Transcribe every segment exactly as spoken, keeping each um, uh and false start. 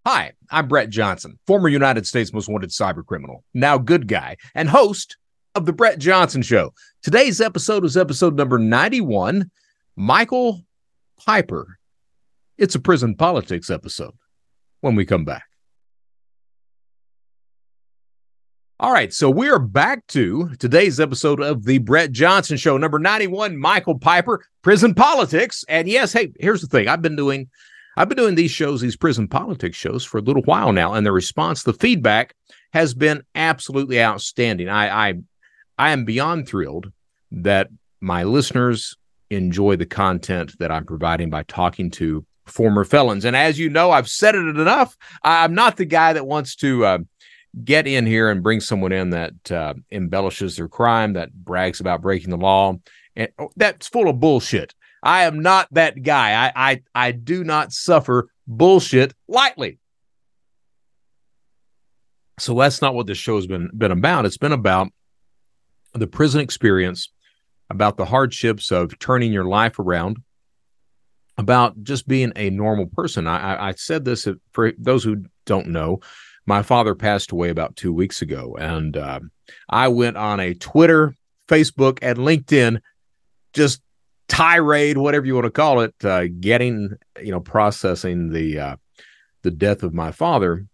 Hi, I'm Brett Johnson, former United States Most Wanted cyber criminal, now good guy, and host of The Brett Johnson Show. Today's episode is episode number ninety-one, Michael Piper. It's a prison politics episode when we come back. All right, so we are back to today's episode of The Brett Johnson Show, number ninety-one, Michael Piper, prison politics. And yes, hey, here's the thing. I've been doing I've been doing these shows, these prison politics shows, for a little while now, and the response, the feedback has been absolutely outstanding. I I, I am beyond thrilled that my listeners enjoy the content that I'm providing by talking to former felons. And as you know, I've said it enough. I'm not the guy that wants to uh, get in here and bring someone in that uh, embellishes their crime, that brags about breaking the law, and that's full of bullshit. I am not that guy. I, I I do not suffer bullshit lightly. So that's not what this show has been, been about. It's been about the prison experience, about the hardships of turning your life around, about just being a normal person. I, I, I said this, for those who don't know, my father passed away about two weeks ago, and uh, I went on a Twitter, Facebook, and LinkedIn just tirade, whatever you want to call it, uh, getting, you know, processing the uh, the death of my father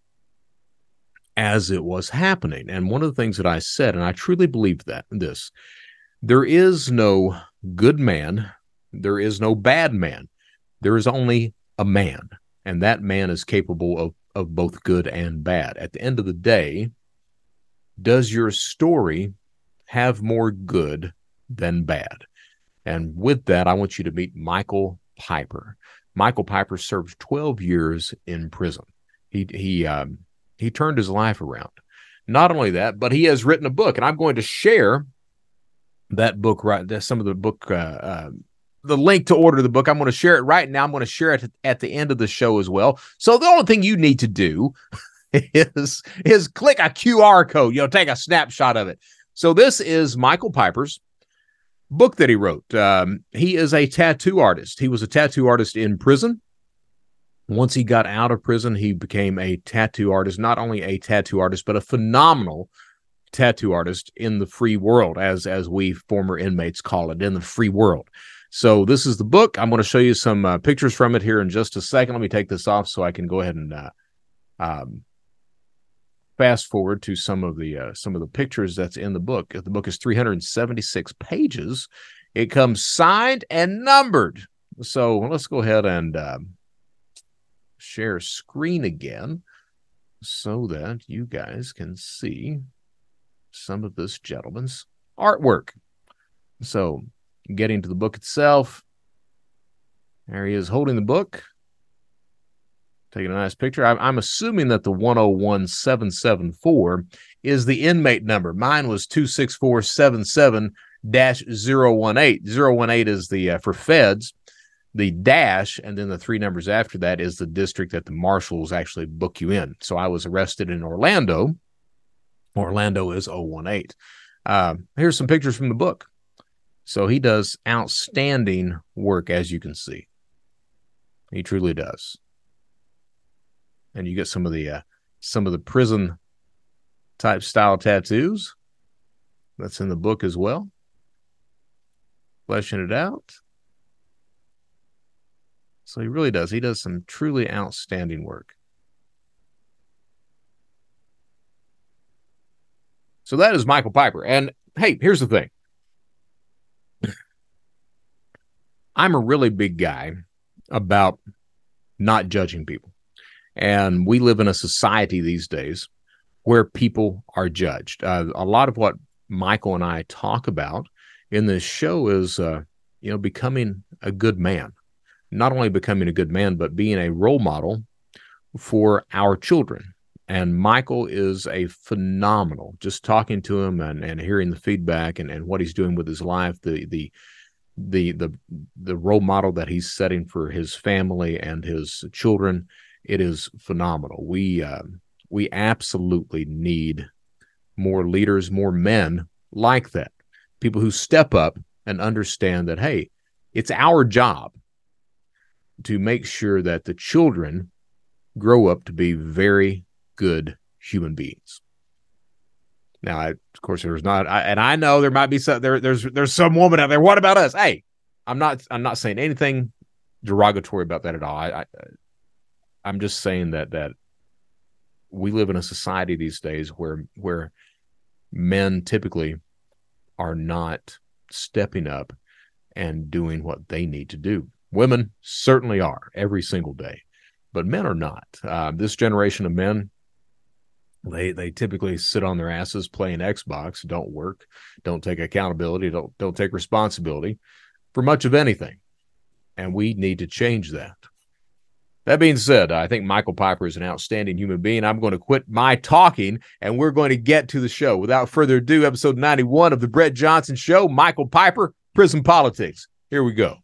as it was happening. And one of the things that I said, and I truly believed that, this, there is no good man, there is no bad man, there is only a man, and that man is capable of, of both good and bad. At the end of the day, does your story have more good than bad? And with that, I want you to meet Michael Piper. Michael Piper served twelve years in prison. He he um, he turned his life around. Not only that, but he has written a book, and I'm going to share that book right. That's some of the book, uh, uh, the link to order the book. I'm going to share it right now. I'm going to share it at the end of the show as well. So the only thing you need to do is is click a Q R code. You know, take a snapshot of it. So this is Michael Piper's book that he wrote. Um, he is a tattoo artist. He was a tattoo artist in prison. Once he got out of prison, he became a tattoo artist, not only a tattoo artist, but a phenomenal tattoo artist in the free world, as, as we former inmates call it, in the free world. So this is the book. I'm going to show you some uh, pictures from it here in just a second. Let me take this off so I can go ahead and uh, um, fast forward to some of the uh, some of the pictures that's in the book. The book is three hundred seventy-six pages. It comes signed and numbered. So let's go ahead and uh, share screen again so that you guys can see some of this gentleman's artwork. So getting to the book itself, there he is holding the book, taking a nice picture. I'm, I'm assuming that the one oh one seven seven four is the inmate number. Mine was two six four seven seven dash zero one eight. zero one eight is the uh, for feds, the dash, and then the three numbers after that is the district that the marshals actually book you in. So I was arrested in Orlando. Orlando is oh one eight. Uh, here's some pictures from the book. So he does outstanding work, as you can see. He truly does. And you get some of the uh, some of the prison type style tattoos. That's in the book as well. Fleshing it out. So he really does. He does some truly outstanding work. So that is Michael Piper. And hey, here's the thing. I'm a really big guy about not judging people. And we live in a society these days where people are judged. Uh, a lot of what Michael and I talk about in this show is, uh, you know, becoming a good man. Not only becoming a good man, but being a role model for our children. And Michael is a phenomenal, just talking to him and, and hearing the feedback and, and what he's doing with his life, the, the, the, the, the role model that he's setting for his family and his children. It is phenomenal. We, uh, we absolutely need more leaders, more men like that. People who step up and understand that, hey, it's our job to make sure that the children grow up to be very good human beings. Now, I, of course, there's not, I, and I know there might be some there. There's there's some woman out there. What about us? Hey, I'm not I'm not saying anything derogatory about that at all. I, I I'm just saying that that we live in a society these days where where men typically are not stepping up and doing what they need to do. Women certainly are every single day, but men are not. Uh, this generation of men, They they typically sit on their asses playing Xbox, don't work, don't take accountability, don't don't take responsibility for much of anything. And we need to change that. That being said, I think Michael Piper is an outstanding human being. I'm going to quit my talking, and we're going to get to the show. Without further ado, episode ninety-one of The Brett Johnson Show, Michael Piper, Prison Politics. Here we go.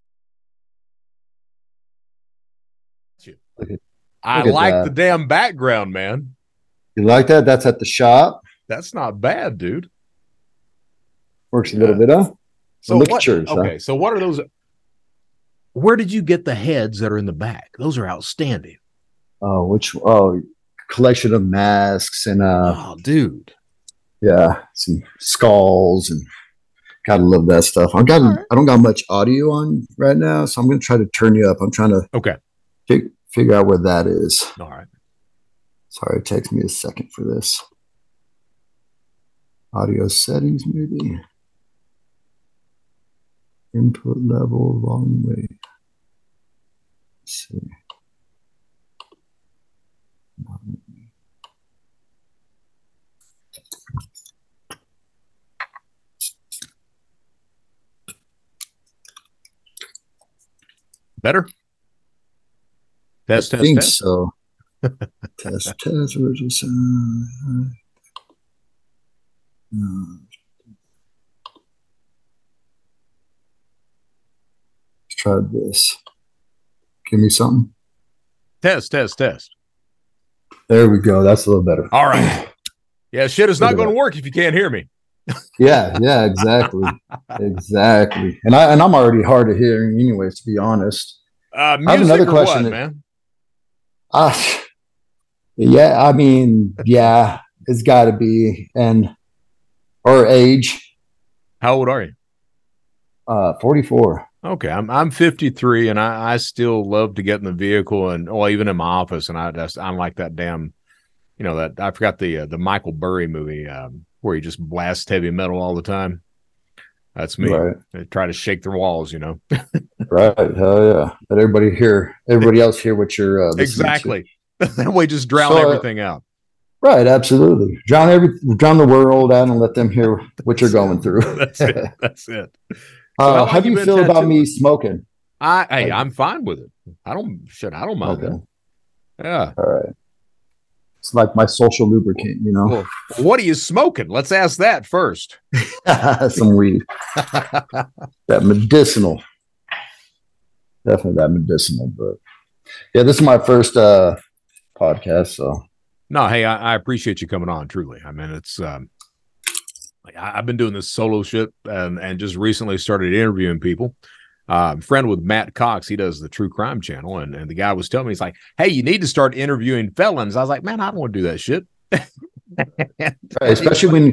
I like that. The damn background, man. You like that? That's at the shop. That's not bad, dude. Works a little bit, huh? So look what, at yours, okay, huh? So what are those? Where did you get the heads that are in the back? Those are outstanding. Oh, which oh, collection of masks and uh, oh, dude, yeah, some skulls and gotta love that stuff. I got right. I don't got much audio on right now, so I'm gonna try to turn you up. I'm trying to okay fig- figure out where that is. All right. Sorry, it takes me a second for this. Audio settings, maybe. Input level, volume rate. Let's see. Better? Test, I test, think test. so. test, test, original sound. Uh, let's try this. Give me something. Test, test, test. There we go. That's a little better. All right. Yeah, shit is not going to work if you can't hear me. yeah, yeah, exactly. exactly. And I and I'm already hard of hearing anyways, to be honest. Uh music I have another question, what, man. Uh yeah, I mean, yeah, it's gotta be. And or age. How old are you? Uh forty-four. Okay, I'm I'm fifty-three, and I, I still love to get in the vehicle, and well, even in my office, and I just I'm like that damn, you know, that I forgot the uh, the Michael Burry movie um, where he just blasts heavy metal all the time. That's me. Right. I try to shake the walls, you know. Right? Hell yeah! Let everybody hear, everybody else hear what you're uh, exactly. That way, just drown so, everything out. Right, absolutely. Drown every, drown the world out, and let them hear what you're going through. That's it. That's it. So uh, how, how do you feel about me smoking? I hey, I'm fine with it. I don't shit. I don't mind okay. it. Yeah. All right. It's like my social lubricant, you know. Well, what are you smoking? Let's ask that first. Some weed. That medicinal. Definitely that medicinal, but yeah, this is my first uh podcast, so no, hey, I, I appreciate you coming on, truly. I mean, it's um like I, I've been doing this solo shit and, and just recently started interviewing people. Uh, I'm friend with Matt Cox. He does the True Crime Channel, and, and the guy was telling me, he's like, hey, you need to start interviewing felons. I was like, man, I don't want to do that shit. Right, especially when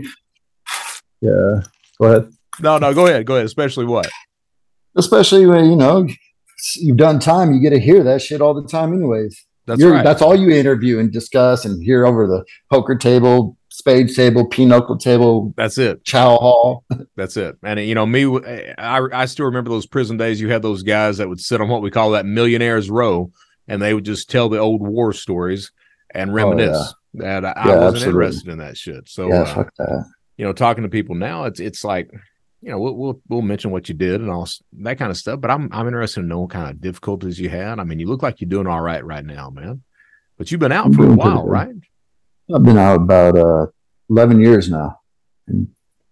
yeah, go ahead. No, no, go ahead. Go ahead. Especially what? Especially when, you know, you've done time, you get to hear that shit all the time anyways. That's You're, right. That's all you interview and discuss and hear over the poker table, spades table, pinochle table. That's it. Chow hall. That's it. And, you know, me, I, I still remember those prison days. You had those guys that would sit on what we call that millionaire's row, and they would just tell the old war stories and reminisce. Oh, yeah. And I, I yeah, wasn't absolutely. interested in that shit. So, yeah, uh, fuck that. You know, talking to people now, it's it's like, you know, we'll, we'll we'll mention what you did and all that kind of stuff. But I'm I'm interested to know what kind of difficulties you had. I mean, you look like you're doing all right right now, man. But you've been out I'm for a while, right? I've been out about uh, eleven years now, and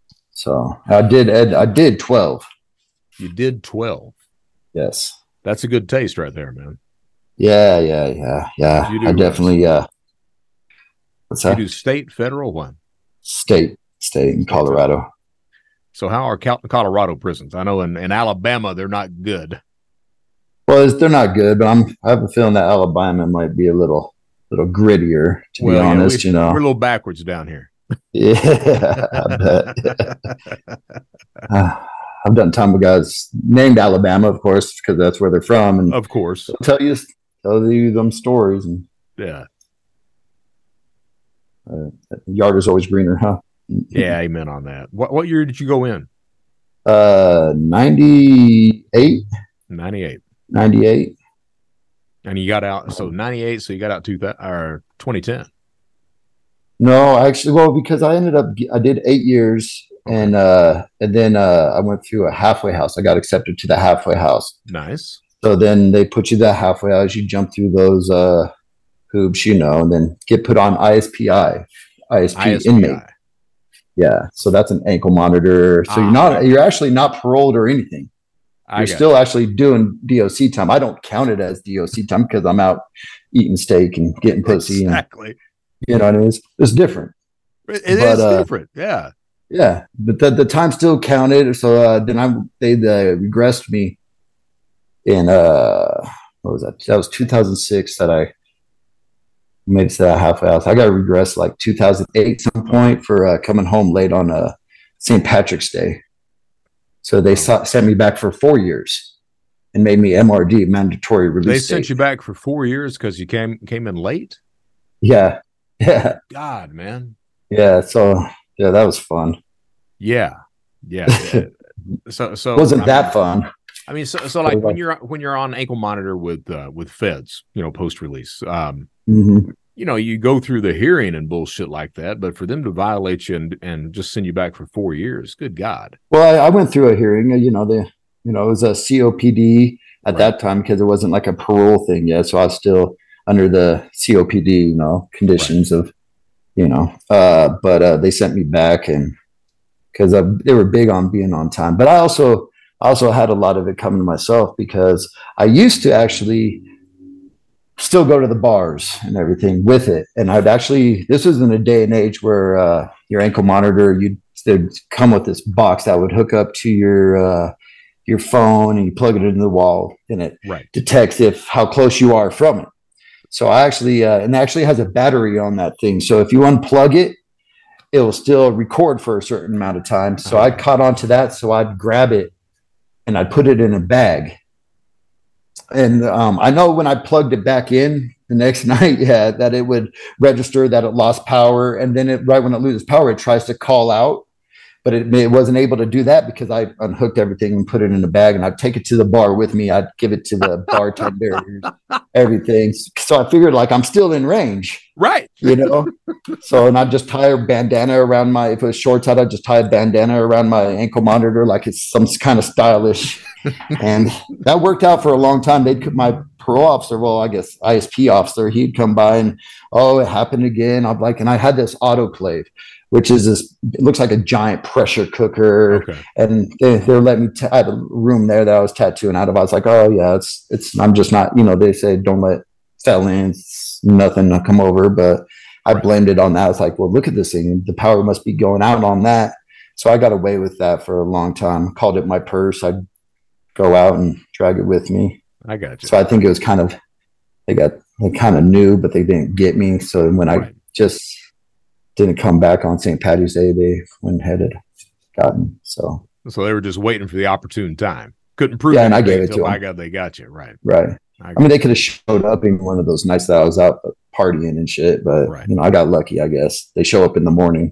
so I did. Ed, I did twelve. You did twelve. Yes, that's a good taste right there, man. Yeah, yeah, yeah, yeah. You do, I definitely. Uh, what's that? You do state, federal, one? State, state in Colorado. So how are Cal- Colorado prisons? I know in, in Alabama they're not good. Well, it's, they're not good, but I'm I have a feeling that Alabama might be a little little grittier, to well, be honest. Yeah, we, you know, we're a little backwards down here. Yeah, I bet. uh, I've done time with guys named Alabama, of course, because that's where they're from, and of course, they'll tell you tell you them stories, and yeah, uh, yard is always greener, huh? Yeah, amen on that. What what year did you go in? Uh, ninety-eight. ninety-eight. ninety-eight. And you got out, so ninety-eight, so you got out two thousand, or twenty ten. No, actually, well, because I ended up, I did eight years, okay. and uh, and then uh, I went through a halfway house. I got accepted to the halfway house. Nice. So then they put you that halfway house. You jump through those uh, hoops, you know, and then get put on I S P I, I S P, I S P I. Inmate. Yeah, so that's an ankle monitor. So ah, you're not, you're actually not paroled or anything. I you're still you. actually doing D O C time. I don't count it as D O C time because I'm out eating steak and getting pussy. Exactly. And, you know what I mean? It's, it's different. It, it but, is uh, different. Yeah. Yeah. But the, the time still counted. So uh, then I, they uh, regressed me in, uh, what was that? That was two thousand six that I made it to that halfway house. I got regressed like two thousand eight some point for uh, coming home late on uh, Saint Patrick's Day. So they saw, sent me back for four years and made me M R D, mandatory release. They sent date. you back for four years because you came came in late? Yeah. Yeah. God, man. Yeah. So, yeah, that was fun. Yeah. Yeah. yeah. so, so it wasn't I that mean, fun. I mean, so, so like when you're when you're on ankle monitor with uh, with feds, you know, post release, um, mm-hmm. you know, you go through the hearing and bullshit like that, but for them to violate you and, and just send you back for four years, good God. Well, I, I went through a hearing, you know, the, you know, it was a C O P D at right. that time because it wasn't like a parole thing yet. So I was still under the C O P D, you know, conditions right. of, you know, uh, but uh, they sent me back and because they were big on being on time. But I also, I also had a lot of it coming to myself because I used to actually still go to the bars and everything with it. And I'd actually, this was in a day and age where uh, your ankle monitor, you'd they'd come with this box that would hook up to your uh, your phone and you plug it into the wall and it right. detects if how close you are from it. So I actually, uh, and it actually has a battery on that thing. So if you unplug it, it will still record for a certain amount of time. So I caught on to that. So I'd grab it and I'd put it in a bag. And um, I know when I plugged it back in the next night, yeah, that it would register that it lost power. And then it, right when it loses power, it tries to call out. But it, it wasn't able to do that because I unhooked everything and put it in a bag. And I'd take it to the bar with me. I'd give it to the bartender, everything. So I figured like I'm still in range. Right. You know? So, and I'd just tie a bandana around my, if it was shorts out, I'd just tie a bandana around my ankle monitor like it's some kind of stylish. And that worked out for a long time. They'd my parole officer, well, I guess I S P officer, he'd come by and, oh, it happened again. I'm like, and I had this autoclave, which is this, it looks like a giant pressure cooker. Okay. And they, they were letting me, t- I had a room there that I was tattooing out of. I was like, oh yeah, it's, it's, I'm just not, you know, they say, don't let felons, nothing to come over. But I right. blamed it on that. I was like, well, look at this thing. The power must be going out on that. So I got away with that for a long time. Called it my purse. I'd go out and drag it with me. I got you. So I think it was kind of, they got, they kind of knew, but they didn't get me. So when right. I just didn't come back on Saint Patty's Day, they went ahead and gotten. So, so they were just waiting for the opportune time. Couldn't prove yeah, and I gave it to them. I got, they got you. Right. Right. I, I mean, they could have showed up in one of those nights that I was out partying and shit, but right. you know, I got lucky, I guess. They show up in the morning.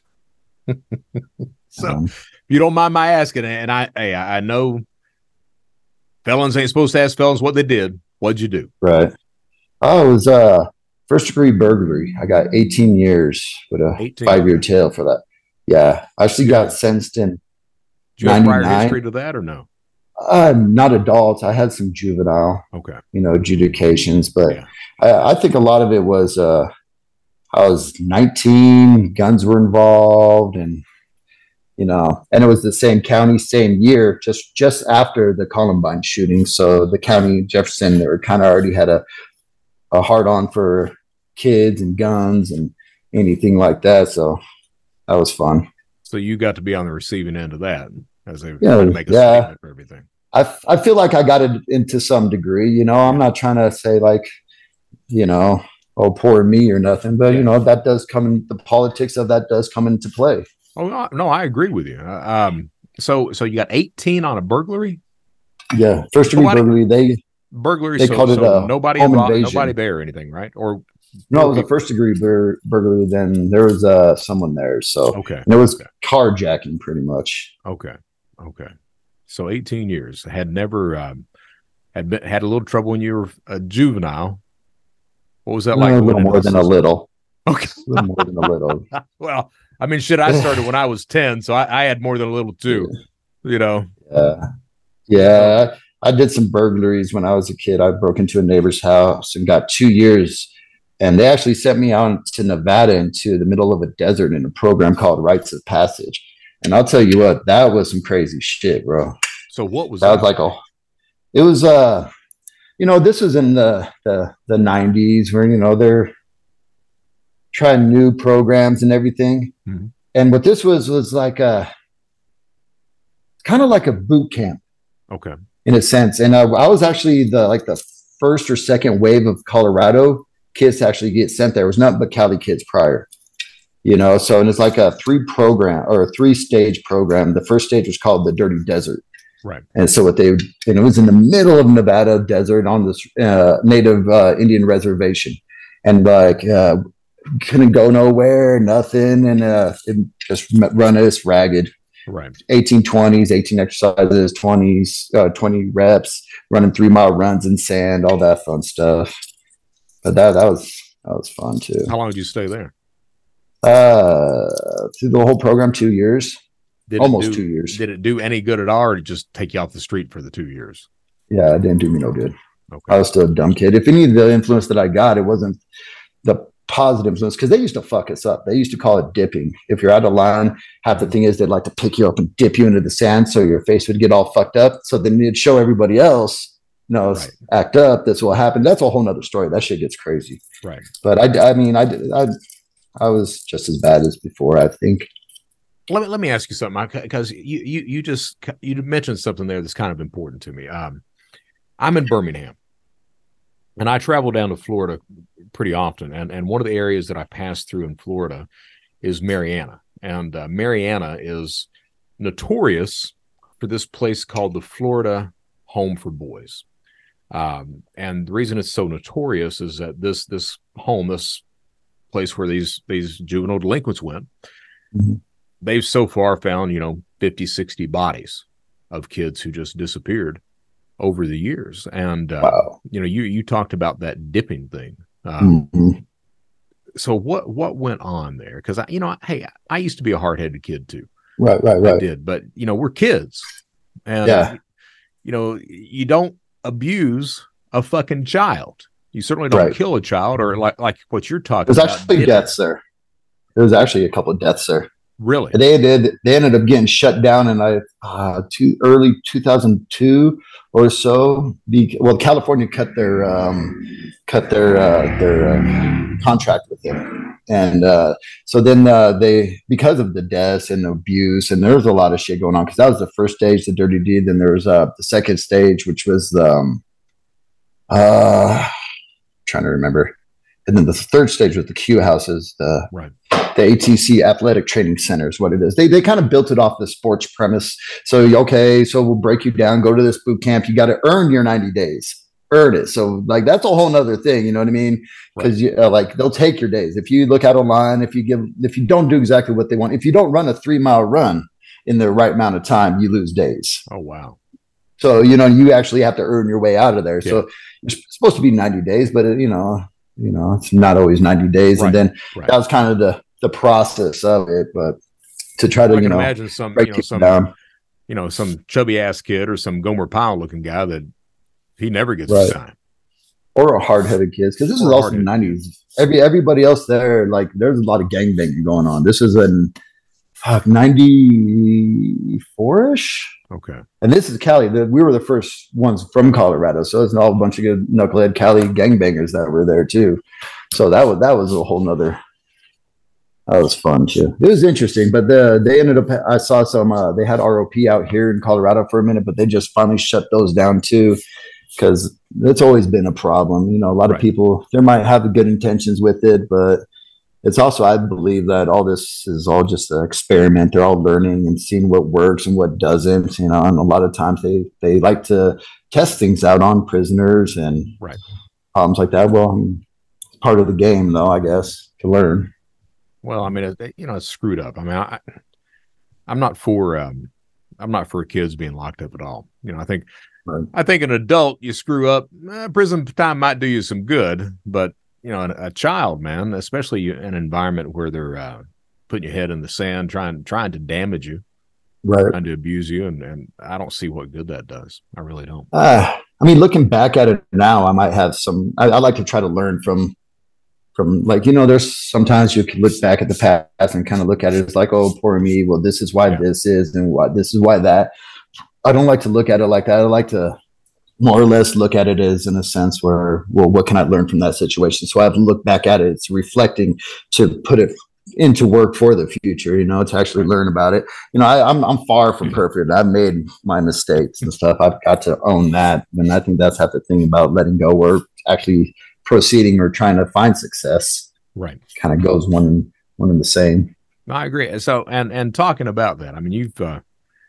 So um, if you don't mind my asking, and I, hey, I know felons ain't supposed to ask felons what they did. What'd you do? Right. Oh, it was uh first degree burglary. I got eighteen years with a five year tail for that. Yeah. I actually yeah. got sentenced in Do you have prior history to that or no? Uh, not adults. I had some juvenile, okay, you know, adjudications, but yeah. I, I think a lot of it was uh I was nineteen, guns were involved, and you know, and it was the same county, same year, just just after the Columbine shooting. So the county, Jefferson, they were kind of already had a a hard on for kids and guns and anything like that. So that was fun. So you got to be on the receiving end of that as they yeah, make a yeah. statement for everything. I, I feel like I got it into some degree, you know, I'm not trying to say like, you know, oh, poor me or nothing, but yeah. you know, that does come in, the politics of that does come into play. Oh, no, no I agree with you. Uh, um, so, so you got eighteen on a burglary? Yeah. First degree burglary. They, burglary. They so, called so it a nobody, home involved, invasion. nobody there or anything, right? Or no, it was a first degree bur- burglary. Then there was uh, someone there. So okay. And it was okay. carjacking pretty much. Okay. Okay. So eighteen years. Had never, um, had been, had a little trouble when you were a juvenile. What was that like? A little more than a little. Okay. A little more than a little. Well, I mean, shit, I started when I was ten, so I, I had more than a little too, you know? Yeah. Yeah. I did some burglaries when I was a kid. I broke into a neighbor's house and got two years. And they actually sent me out to Nevada into the middle of a desert in a program called Rites of Passage. And I'll tell you what, that was some crazy shit, bro. So what was that? That was like a, it was, uh, you know, this was in the, the, the nineties where, you know, they're trying new programs and everything. Mm-hmm. And what this was, was like a, kind of like a boot camp. Okay. In a sense. And uh, I was actually the, like the first or second wave of Colorado kids to actually get sent there. It was nothing but Cali kids prior, you know? So, and it's like a three program or a three stage program. The first stage was called the Dirty Desert. Right. And so what they, and it was in the middle of Nevada desert on this uh, native uh, Indian reservation. And like, uh, couldn't go nowhere, nothing. And uh, it just run us ragged. Right. eighteen twenties, eighteen exercises, twenties, uh, twenty reps, running three mile runs in sand, all that fun stuff. But that, that was, that was fun too. How long did you stay there? Uh, through the whole program, two years. Did Almost do, two years. Did it do any good at all, or did it just take you off the street for the two years? Yeah, it didn't do me no good. Okay. I was still a dumb kid. If any of the influence that I got, it wasn't the positive influence, because they used to fuck us up. They used to call it dipping. If you're out of line, half the thing is they'd like to pick you up and dip you into the sand so your face would get all fucked up. So then it'd show everybody else, you know, right. act up. That's what happened. That's a whole nother story. That shit gets crazy. Right. But I, I mean, I, I, I was just as bad as before, I think. Let me let me ask you something, because you you you just you mentioned something there that's kind of important to me. Um, I'm in Birmingham, and I travel down to Florida pretty often, and and one of the areas that I pass through in Florida is Marianna, and uh, Marianna is notorious for this place called the Florida Home for Boys. Um, and the reason it's so notorious is that this this home, this place where these these juvenile delinquents went. Mm-hmm. They've so far found, you know, fifty, sixty bodies of kids who just disappeared over the years. And, uh, wow. you know, you, you talked about that dipping thing. Um, mm-hmm. So what, what went on there? Cause I, you know, hey, I used to be a hard-headed kid too. Right, right, right. I did, but you know, we're kids, and yeah. you know, you don't abuse a fucking child. You certainly don't right. kill a child, or like, like what you're talking There's about. There's actually deaths there. There was actually a couple of deaths there. Really? They did. They ended up getting shut down in like uh, two, early two thousand two or so. The, well, California cut their um, cut their uh, their uh, contract with them, and uh, so then uh, they, because of the deaths and abuse, and there was a lot of shit going on, because that was the first stage, the dirty deed. Then there was uh, the second stage, which was the um, uh, trying to remember, and then the third stage was the Q houses, the right. The A T C Athletic Training Center is what it is. They they kind of built it off the sports premise. So, okay, so we'll break you down, go to this boot camp. You got to earn your ninety days, earn it. So, like, that's a whole nother thing. You know what I mean? Because, right. uh, like, they'll take your days. If you look out online, if you give, if you don't do exactly what they want, if you don't run a three mile run in the right amount of time, you lose days. Oh, wow. So, you know, you actually have to earn your way out of there. Yeah. So, it's supposed to be ninety days, but, it, you know, you know, it's not always ninety days. Right. And then right. that was kind of the, the process of it, but to try to, I you know, imagine some, you know, some, down. you know, some chubby ass kid or some Gomer Pyle looking guy that he never gets right. time. Or a hard headed kid. Cause this or is also the nineties. Every, everybody else there, like there's a lot of gangbanging going on. This is in fuck ninety-four ish. Okay. And this is Cali. The, we were the first ones from Colorado. So it's all a bunch of good knucklehead Cali gangbangers that were there too. So that was, that was a whole nother, That was fun too. It was interesting, but the they ended up. I saw some. Uh, they had R O P out here in Colorado for a minute, but they just finally shut those down too, because it's always been a problem. You know, a lot right. of people there might have good intentions with it, but it's also, I believe that all this is all just an experiment. They're all learning and seeing what works and what doesn't. You know, and a lot of times they they like to test things out on prisoners and right. problems like that. Well, I mean, it's part of the game, though, I guess, to learn. Well, I mean, it, you know, it's screwed up. I mean, I, I'm not for um, I'm not for kids being locked up at all. You know, I think right. I think an adult, you screw up, eh, prison time might do you some good, but you know, a, a child, man, especially in an environment where they're uh, putting your head in the sand, trying trying to damage you, right, trying to abuse you, and and I don't see what good that does. I really don't. Uh, I mean, looking back at it now, I might have some. I, I like to try to learn from. From like, you know, there's sometimes you can look back at the past and kind of look at it. It's like, oh, poor me. Well, this is why yeah. this is and why this is why that. I don't like to look at it like that. I like to more or less look at it as in a sense where, well, what can I learn from that situation? So I have to look back at it. It's reflecting to put it into work for the future, you know, to actually learn about it. You know, I, I'm I'm far from perfect. I've made my mistakes and stuff. I've got to own that. And I think that's half the thing about letting go or actually proceeding or trying to find success, right? Kind of goes one and one and the same. I agree. So, and and talking about that, I mean, you've uh,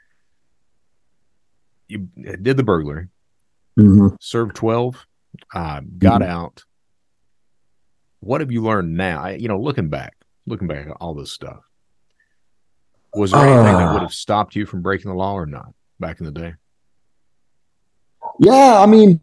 you did the burglary, mm-hmm. served twelve, uh, got mm-hmm. out. What have you learned now? I, you know, looking back, looking back at all this stuff, was there uh, anything that would have stopped you from breaking the law or not back in the day? Yeah, I mean.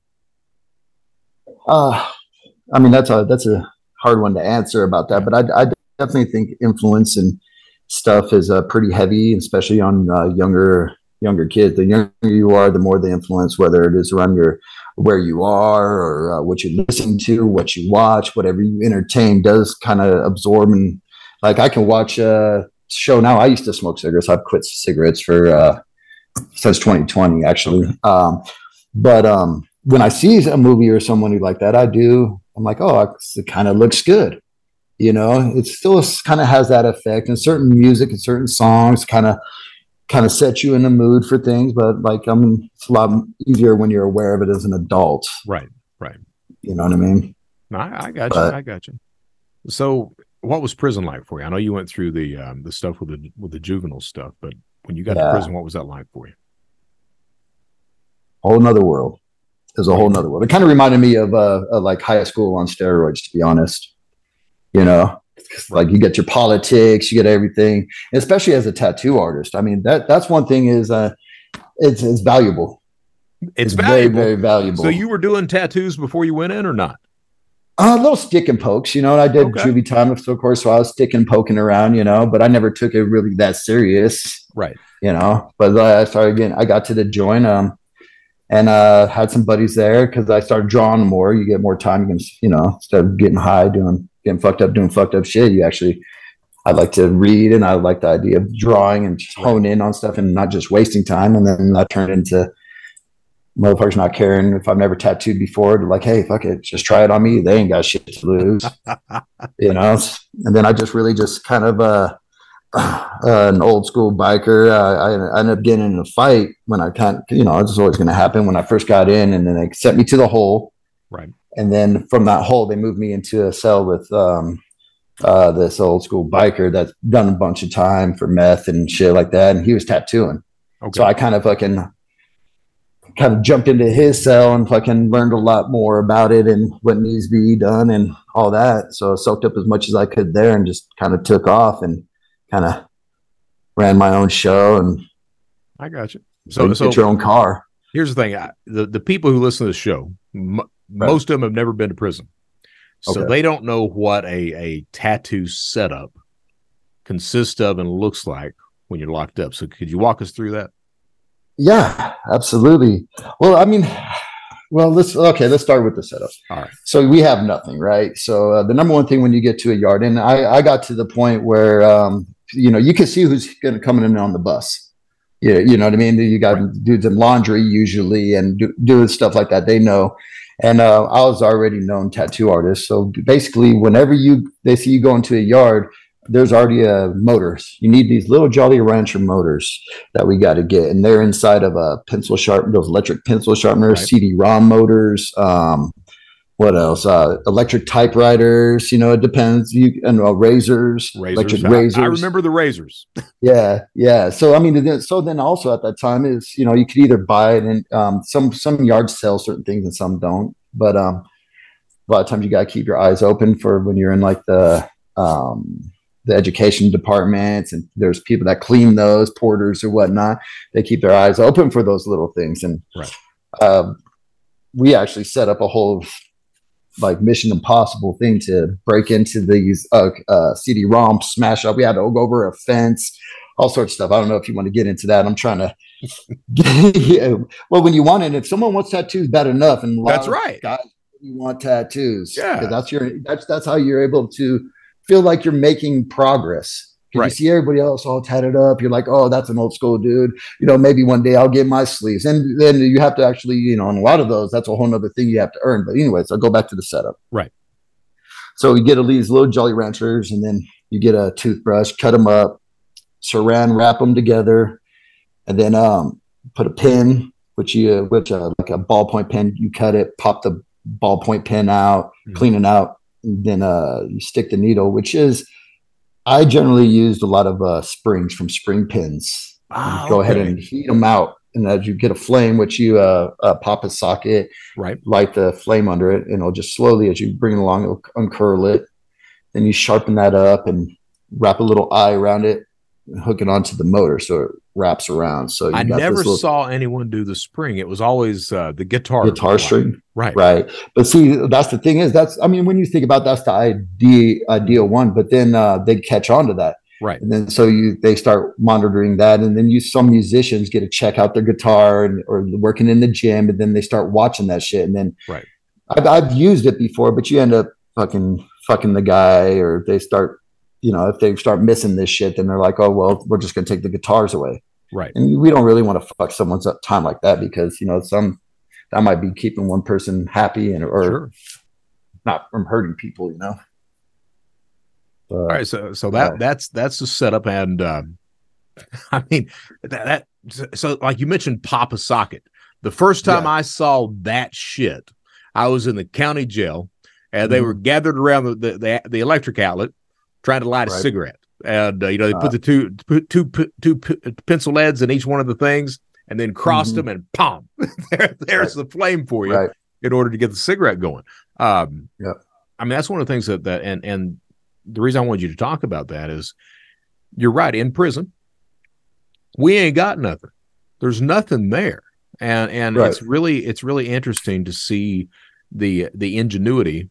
Uh, I mean, that's a that's a hard one to answer about that, but I, I definitely think influence and stuff is uh, pretty heavy, especially on uh, younger younger kids. The younger you are, the more the influence, whether it is around your where you are or uh, what you listen to, what you watch, whatever you entertain, does kind of absorb. And like I can watch a show now. I used to smoke cigarettes. I've quit cigarettes for uh, since twenty twenty, actually. Okay. Um, but um, when I see a movie or someone like that, I do, I'm like, oh, it kind of looks good. You know, it still kind of has that effect, and certain music and certain songs kind of kind of set you in the mood for things. But like, I mean, it's a lot easier when you're aware of it as an adult. Right. Right. You know what I mean? No, I, I got but, you. I got you. So what was prison like for you? I know you went through the, um, the stuff with the, with the juvenile stuff, but when you got yeah. to prison, what was that like for you? Whole nother world. There's a whole nother world. It kind of reminded me of, uh, of like high school on steroids, to be honest. You know, like you get your politics, you get everything, especially as a tattoo artist. I mean, that that's one thing is uh, it's it's valuable. It's, it's valuable. very, very valuable. So you were doing tattoos before you went in or not? Uh, little stick and pokes, you know, and I did okay. juvie time, of course, so I was sticking, poking around, you know, but I never took it really that serious. Right. You know, but uh, I started getting, I got to the joint, um, and uh, had some buddies there because I started drawing more. You get more time. You can, you know, instead of getting high, doing, getting fucked up, doing fucked up shit, you actually, I like to read and I like the idea of drawing and hone in on stuff and not just wasting time. And then that turned into motherfuckers not caring if I've never tattooed before. They're like, hey, fuck it, just try it on me. They ain't got shit to lose, you know? And then I just really just kind of, uh, Uh, an old school biker. Uh, I, I ended up getting in a fight when I kind of, you know, this is always going to happen when I first got in, and then they sent me to the hole. Right. And then from that hole, they moved me into a cell with um, uh, this old school biker that's done a bunch of time for meth and shit like that. And he was tattooing. Okay. So I kind of fucking kind of jumped into his cell and fucking learned a lot more about it and what needs to be done and all that. So I soaked up as much as I could there and just kind of took off and kind of ran my own show. And I got you. So, you so get your own car. Here's the thing. I, the, the people who listen to the show, m- right. most of them have never been to prison. So okay. they don't know what a, a tattoo setup consists of and looks like when you're locked up. So could you walk us through that? Yeah, absolutely. Well, I mean, well, let's, okay, let's start with the setup. All right. So we have nothing, right? So uh, the number one thing when you get to a yard, and I, I got to the point where, um, you know, you can see who's going to come in on the bus. Yeah, you know what I mean? You got right. dudes in laundry usually and do, doing stuff like that. They know. And uh, I was already known tattoo artist. So basically, whenever you they see you go into a yard, there's already a motors. You need these little Jolly Rancher motors that we got to get, and they're inside of a pencil sharp, those electric pencil sharpeners, Right. C D ROM motors. Um, what else? Uh, electric typewriters. You know, it depends. You and uh, razors, Razors. electric I, razors. I remember the razors. Yeah, yeah. So I mean, then, so then also at that time is, you know, you could either buy it, and um, some some yards sell certain things and some don't. But um, a lot of times you got to keep your eyes open for when you're in like the um, the education departments, and there's people that clean those porters or whatnot. They keep their eyes open for those little things. And Right. uh, we actually set up a whole like Mission Impossible thing to break into these uh, uh, C D ROM smash up. We had to go over a fence, all sorts of stuff. I don't know if you want to get into that. I'm trying to. Yeah. Well, when you want it, if someone wants tattoos bad enough, and a lot That's of right. guys, you want tattoos. Yeah. Because that's your that's that's how you're able to feel like you're making progress. Because Right. you see everybody else all tatted up, you're like, oh, that's an old school dude. You know, maybe one day I'll get my sleeves. And then you have to actually, you know, and a lot of those, that's a whole nother thing you have to earn. But anyways, I'll go back to the setup. Right. So you get these little Jolly Ranchers, and then you get a toothbrush, cut them up, saran wrap them together, and then um, put a pin, which you, uh, which uh, like a ballpoint pen, you cut it, pop the ballpoint pen out, Mhm. clean it out, and then uh, you stick the needle, which is, I generally used a lot of uh, springs from spring pins. Ah, Go ahead okay. and heat them out. And as you get a flame, which you uh, uh, pop a socket, Right. light the flame under it, and it'll just slowly, as you bring it along, it'll uncurl it. Then you sharpen that up and wrap a little eye around it and hook it onto the motor so it wraps around. So you I got never this little saw anyone do the spring. It was always uh, the guitar. guitar string. Right. Right. But see, that's the thing is that's, I mean, when you think about that's the idea, ideal one, but then uh, they catch on to that. Right. And then so you they start monitoring that, and then you some musicians get to check out their guitar and or working in the gym, and then they start watching that shit. And then Right. I've I've used it before, but you end up fucking fucking the guy, or they start, you know, if they start missing this shit, then they're like, oh well, we're just gonna take the guitars away. Right. And we don't really want to fuck someone's up time like that, because you know some that might be keeping one person happy and or Sure. not from hurting people, you know. But, All right, so so that yeah. that's that's the setup, and um, I mean that, that so like you mentioned, pop a socket. The first time Yeah. I saw that shit, I was in the county jail, and they Mhm. were gathered around the the, the, the electric outlet, trying to light a Right. cigarette, and uh, you know they Uh, put the two put two two, two pencil leads in each one of the things, and then crossed Mhm. them, and pom, there, there's the flame for you Right. in order to get the cigarette going. Um, Yep. I mean that's one of the things that that and and. The reason I wanted you to talk about that is you're right. In prison, we ain't got nothing. There's nothing there. And, and Right. it's really, it's really interesting to see the, the ingenuity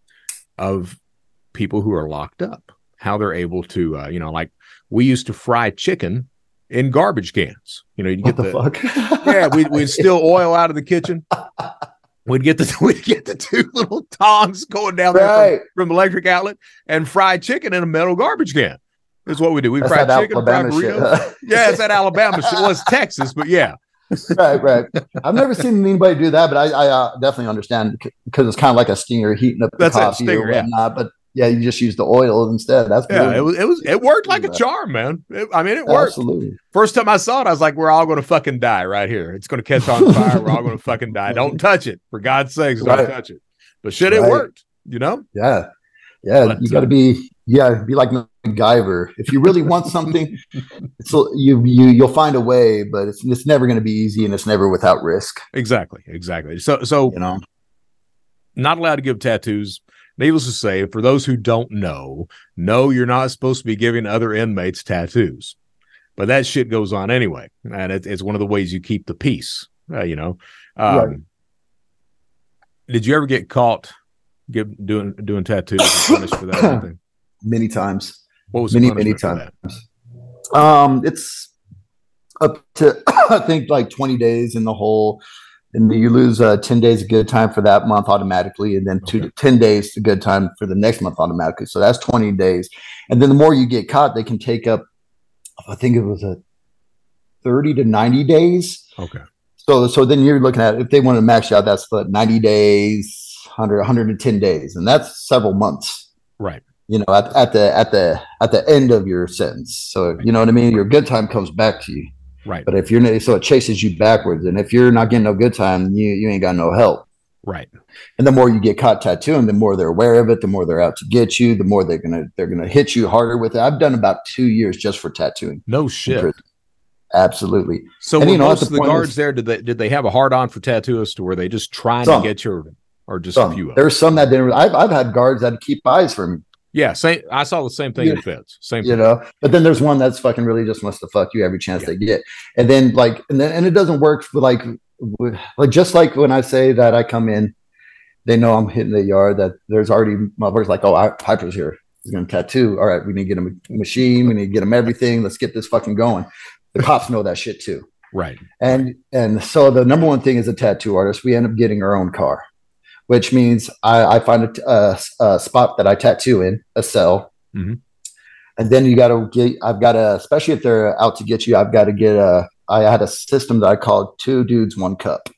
of people who are locked up, how they're able to, uh, you know, like we used to fry chicken in garbage cans, you know, you What get the, the, fuck? yeah, we, we'd steal oil out of the kitchen. We'd get the we'd get the two little tongs going down there Right. from, from electric outlet and fried chicken in a metal garbage can. Is what we do. We That's fry that chicken, fry Alabama shit, burritos. huh? Yeah, it's that Alabama shit. Well, it's Texas, but yeah, right, right. I've never seen anybody do that, but I, I uh, definitely understand because it's kind of like a stinger heating up the That's that coffee stinger, or yeah. whatnot. But yeah, you just use the oil instead. That's yeah. brilliant. It was it was it worked like a charm, man. It, I mean, it worked. Absolutely. First time I saw it, I was like, "We're all going to fucking die right here. It's going to catch on fire. We're all going to fucking die. Don't touch it, for God's sakes, don't Right. touch it." But shit, it Right. worked. You know. Yeah, yeah. But, you got to uh, be yeah, be like MacGyver. If you really want something, it's you you you'll find a way, but it's it's never going to be easy, and it's never without risk. Exactly, exactly. So so You know. not allowed to give tattoos. Needless to say, for those who don't know, no, you're not supposed to be giving other inmates tattoos. But that shit goes on anyway, and it, it's one of the ways you keep the peace. Uh, you know, um, Right. Did you ever get caught give, doing doing tattoos and punished for that? or anything? Many times. What was Many the many punishment for times. Um, it's up to I think like twenty days in the hole, and you lose uh, ten days of good time for that month automatically, and then two Okay. to ten days to good time for the next month automatically. So that's twenty days, and then the more you get caught, they can take up. I think it was a thirty to ninety days. that? Okay. So so then you're looking at if they want to max you out, that's what ninety days, one hundred, one hundred ten days, and that's several months. Right. you know, at, at the at the at the end of your sentence. So you know what I mean. Your good time comes back to you. Right. But if you're so it chases you backwards, and if you're not getting no good time, you you ain't got no help. Right. And the more you get caught tattooing, the more they're aware of it, the more they're out to get you, the more they're gonna they're gonna hit you harder with it. I've done about two years just for tattooing. No shit. Absolutely. So and, you know, most of the guards is, there, did they did they have a hard on for tattooists, or were they just trying some, to get your, or just some. a few of There's some that didn't. I've I've had guards that keep eyes for me. Yeah, same. I saw the same thing yeah. in feds. Same, you thing. know. But then there's one that's fucking really just wants to fuck you every chance yeah. they get, and then like, and then and it doesn't work for like, like just like when I say that I come in, they know I'm hitting the yard. That there's already motherfuckers like, oh, I, Piper's here. He's gonna tattoo. All right, we need to get him a machine. We need to get him everything. Let's get this fucking going. The cops know that shit too. Right. And and so the number one thing is a tattoo artist. We end up getting our own car, which means I, I find a, a, a spot that I tattoo in, a cell. Mm-hmm. And then you got to get, I've got to, especially if they're out to get you, I've got to get a, I had a system that I called two dudes, one cup.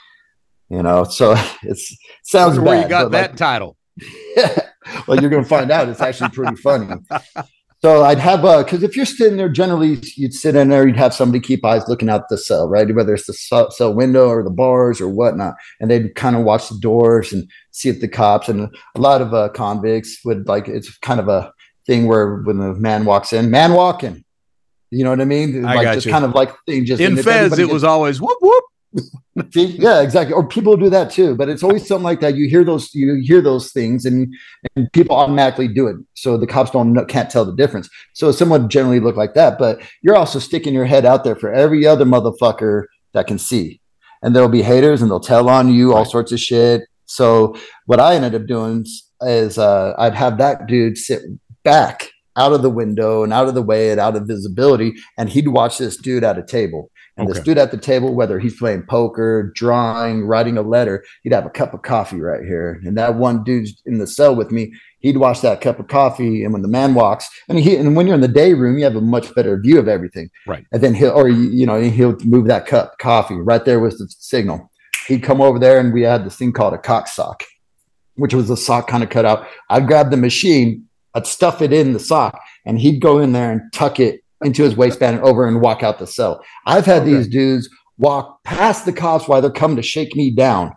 You know, so it's it sounds bad, where you got that like, title. Yeah. Well, you're going to find out. It's actually pretty funny. So I'd have, uh, because if you're sitting there, generally you'd sit in there, you'd have somebody keep eyes looking out the cell, right? Whether it's the cell window or the bars or whatnot. And they'd kind of watch the doors and see if the cops, and a lot of uh, convicts would like, it's kind of a thing where when the man walks in, man walking, you know what I mean? I like got just you. kind of like thing. Just in feds, it gets, was always whoop, whoop. Yeah, exactly. Or people do that too, but it's always something like that. You hear those, you hear those things, and and people automatically do it. So the cops don't can't tell the difference. So someone generally look like that, but you're also sticking your head out there for every other motherfucker that can see, and there'll be haters, and they'll tell on you all right. sorts of shit. So what I ended up doing is uh, I'd have that dude sit back out of the window and out of the way and out of visibility, and he'd watch this dude at a table. And okay. this dude at the table, whether he's playing poker, drawing, writing a letter, he'd have a cup of coffee right here. And that one dude's in the cell with me, he'd watch that cup of coffee. And when the man walks, I mean, he, and when you're in the day room, you have a much better view of everything. Right. And then he'll, or, you know, he'll move that cup of coffee. Right there was the signal. He'd come over there, and we had this thing called a cock sock, which was a sock kind of cut out. I'd grab the machine, I'd stuff it in the sock, and he'd go in there and tuck it into his waistband and over and walk out the cell. I've had okay. these dudes walk past the cops while they're coming to shake me down.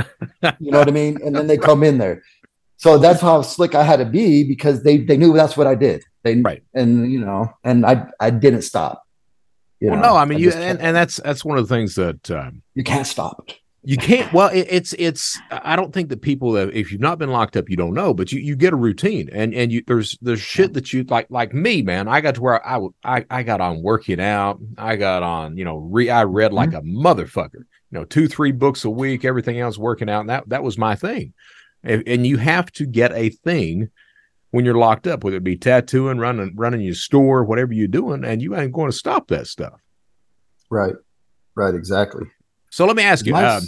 You know what I mean? And then they come in there. So that's how slick I had to be, because they, they knew that's what I did. They right. And, you know, and I, I didn't stop. You well, know, no, I mean, I you, and, and that's, that's one of the things that um, you can't stop it. You can't. Well, it, it's it's. I don't think that people that if you've not been locked up, you don't know. But you, you get a routine, and and you there's there's shit that you like like me, man. I got to where I I I got on working out. I got on you know re I read like mm-hmm. a motherfucker. You know, two three books a week. Everything else working out. And that that was my thing. And, and you have to get a thing when you're locked up, whether it be tattooing, running running your store, whatever you're doing, and you ain't going to stop that stuff. Right. Right. Exactly. So let me ask you, um,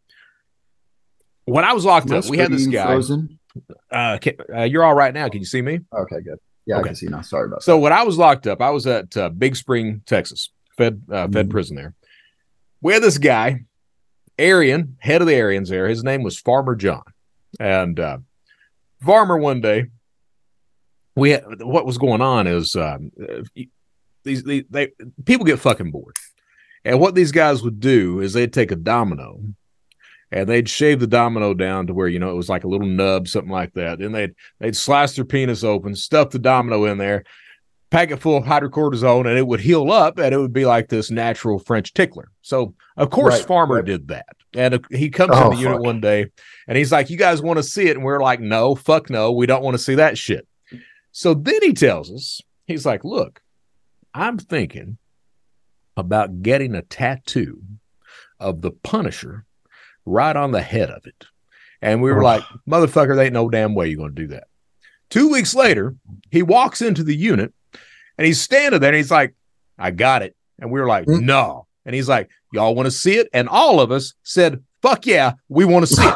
when I was locked up, we had this guy. Uh, can, uh, you're all right now. Can you see me? Okay, good. Yeah, okay. I can see now. Sorry about so that. So when I was locked up, I was at uh, Big Spring, Texas, Fed uh, Fed mm-hmm. prison there. We had this guy, Aryan, head of the Aryans there. His name was Farmer John. And uh, Farmer one day, we had, what was going on is um, these, these they people get fucking bored. And what these guys would do is they'd take a domino and they'd shave the domino down to where, you know, it was like a little nub, something like that. Then they'd they'd slice their penis open, stuff the domino in there, pack it full of hydrocortisone, and it would heal up, and it would be like this natural French tickler. So, of course, right, Farmer right. did that. And uh, he comes oh, in the unit one day, and he's like, you guys want to see it? And we're like, no, fuck no, we don't want to see that shit. So then he tells us, he's like, look, I'm thinking about getting a tattoo of the Punisher right on the head of it. And we were oh. like, motherfucker, there ain't no damn way you're going to do that. Two weeks later, he walks into the unit and he's standing there and he's like, I got it. And we were like, mm-hmm. no. And he's like, y'all want to see it? And all of us said, fuck yeah, we want to see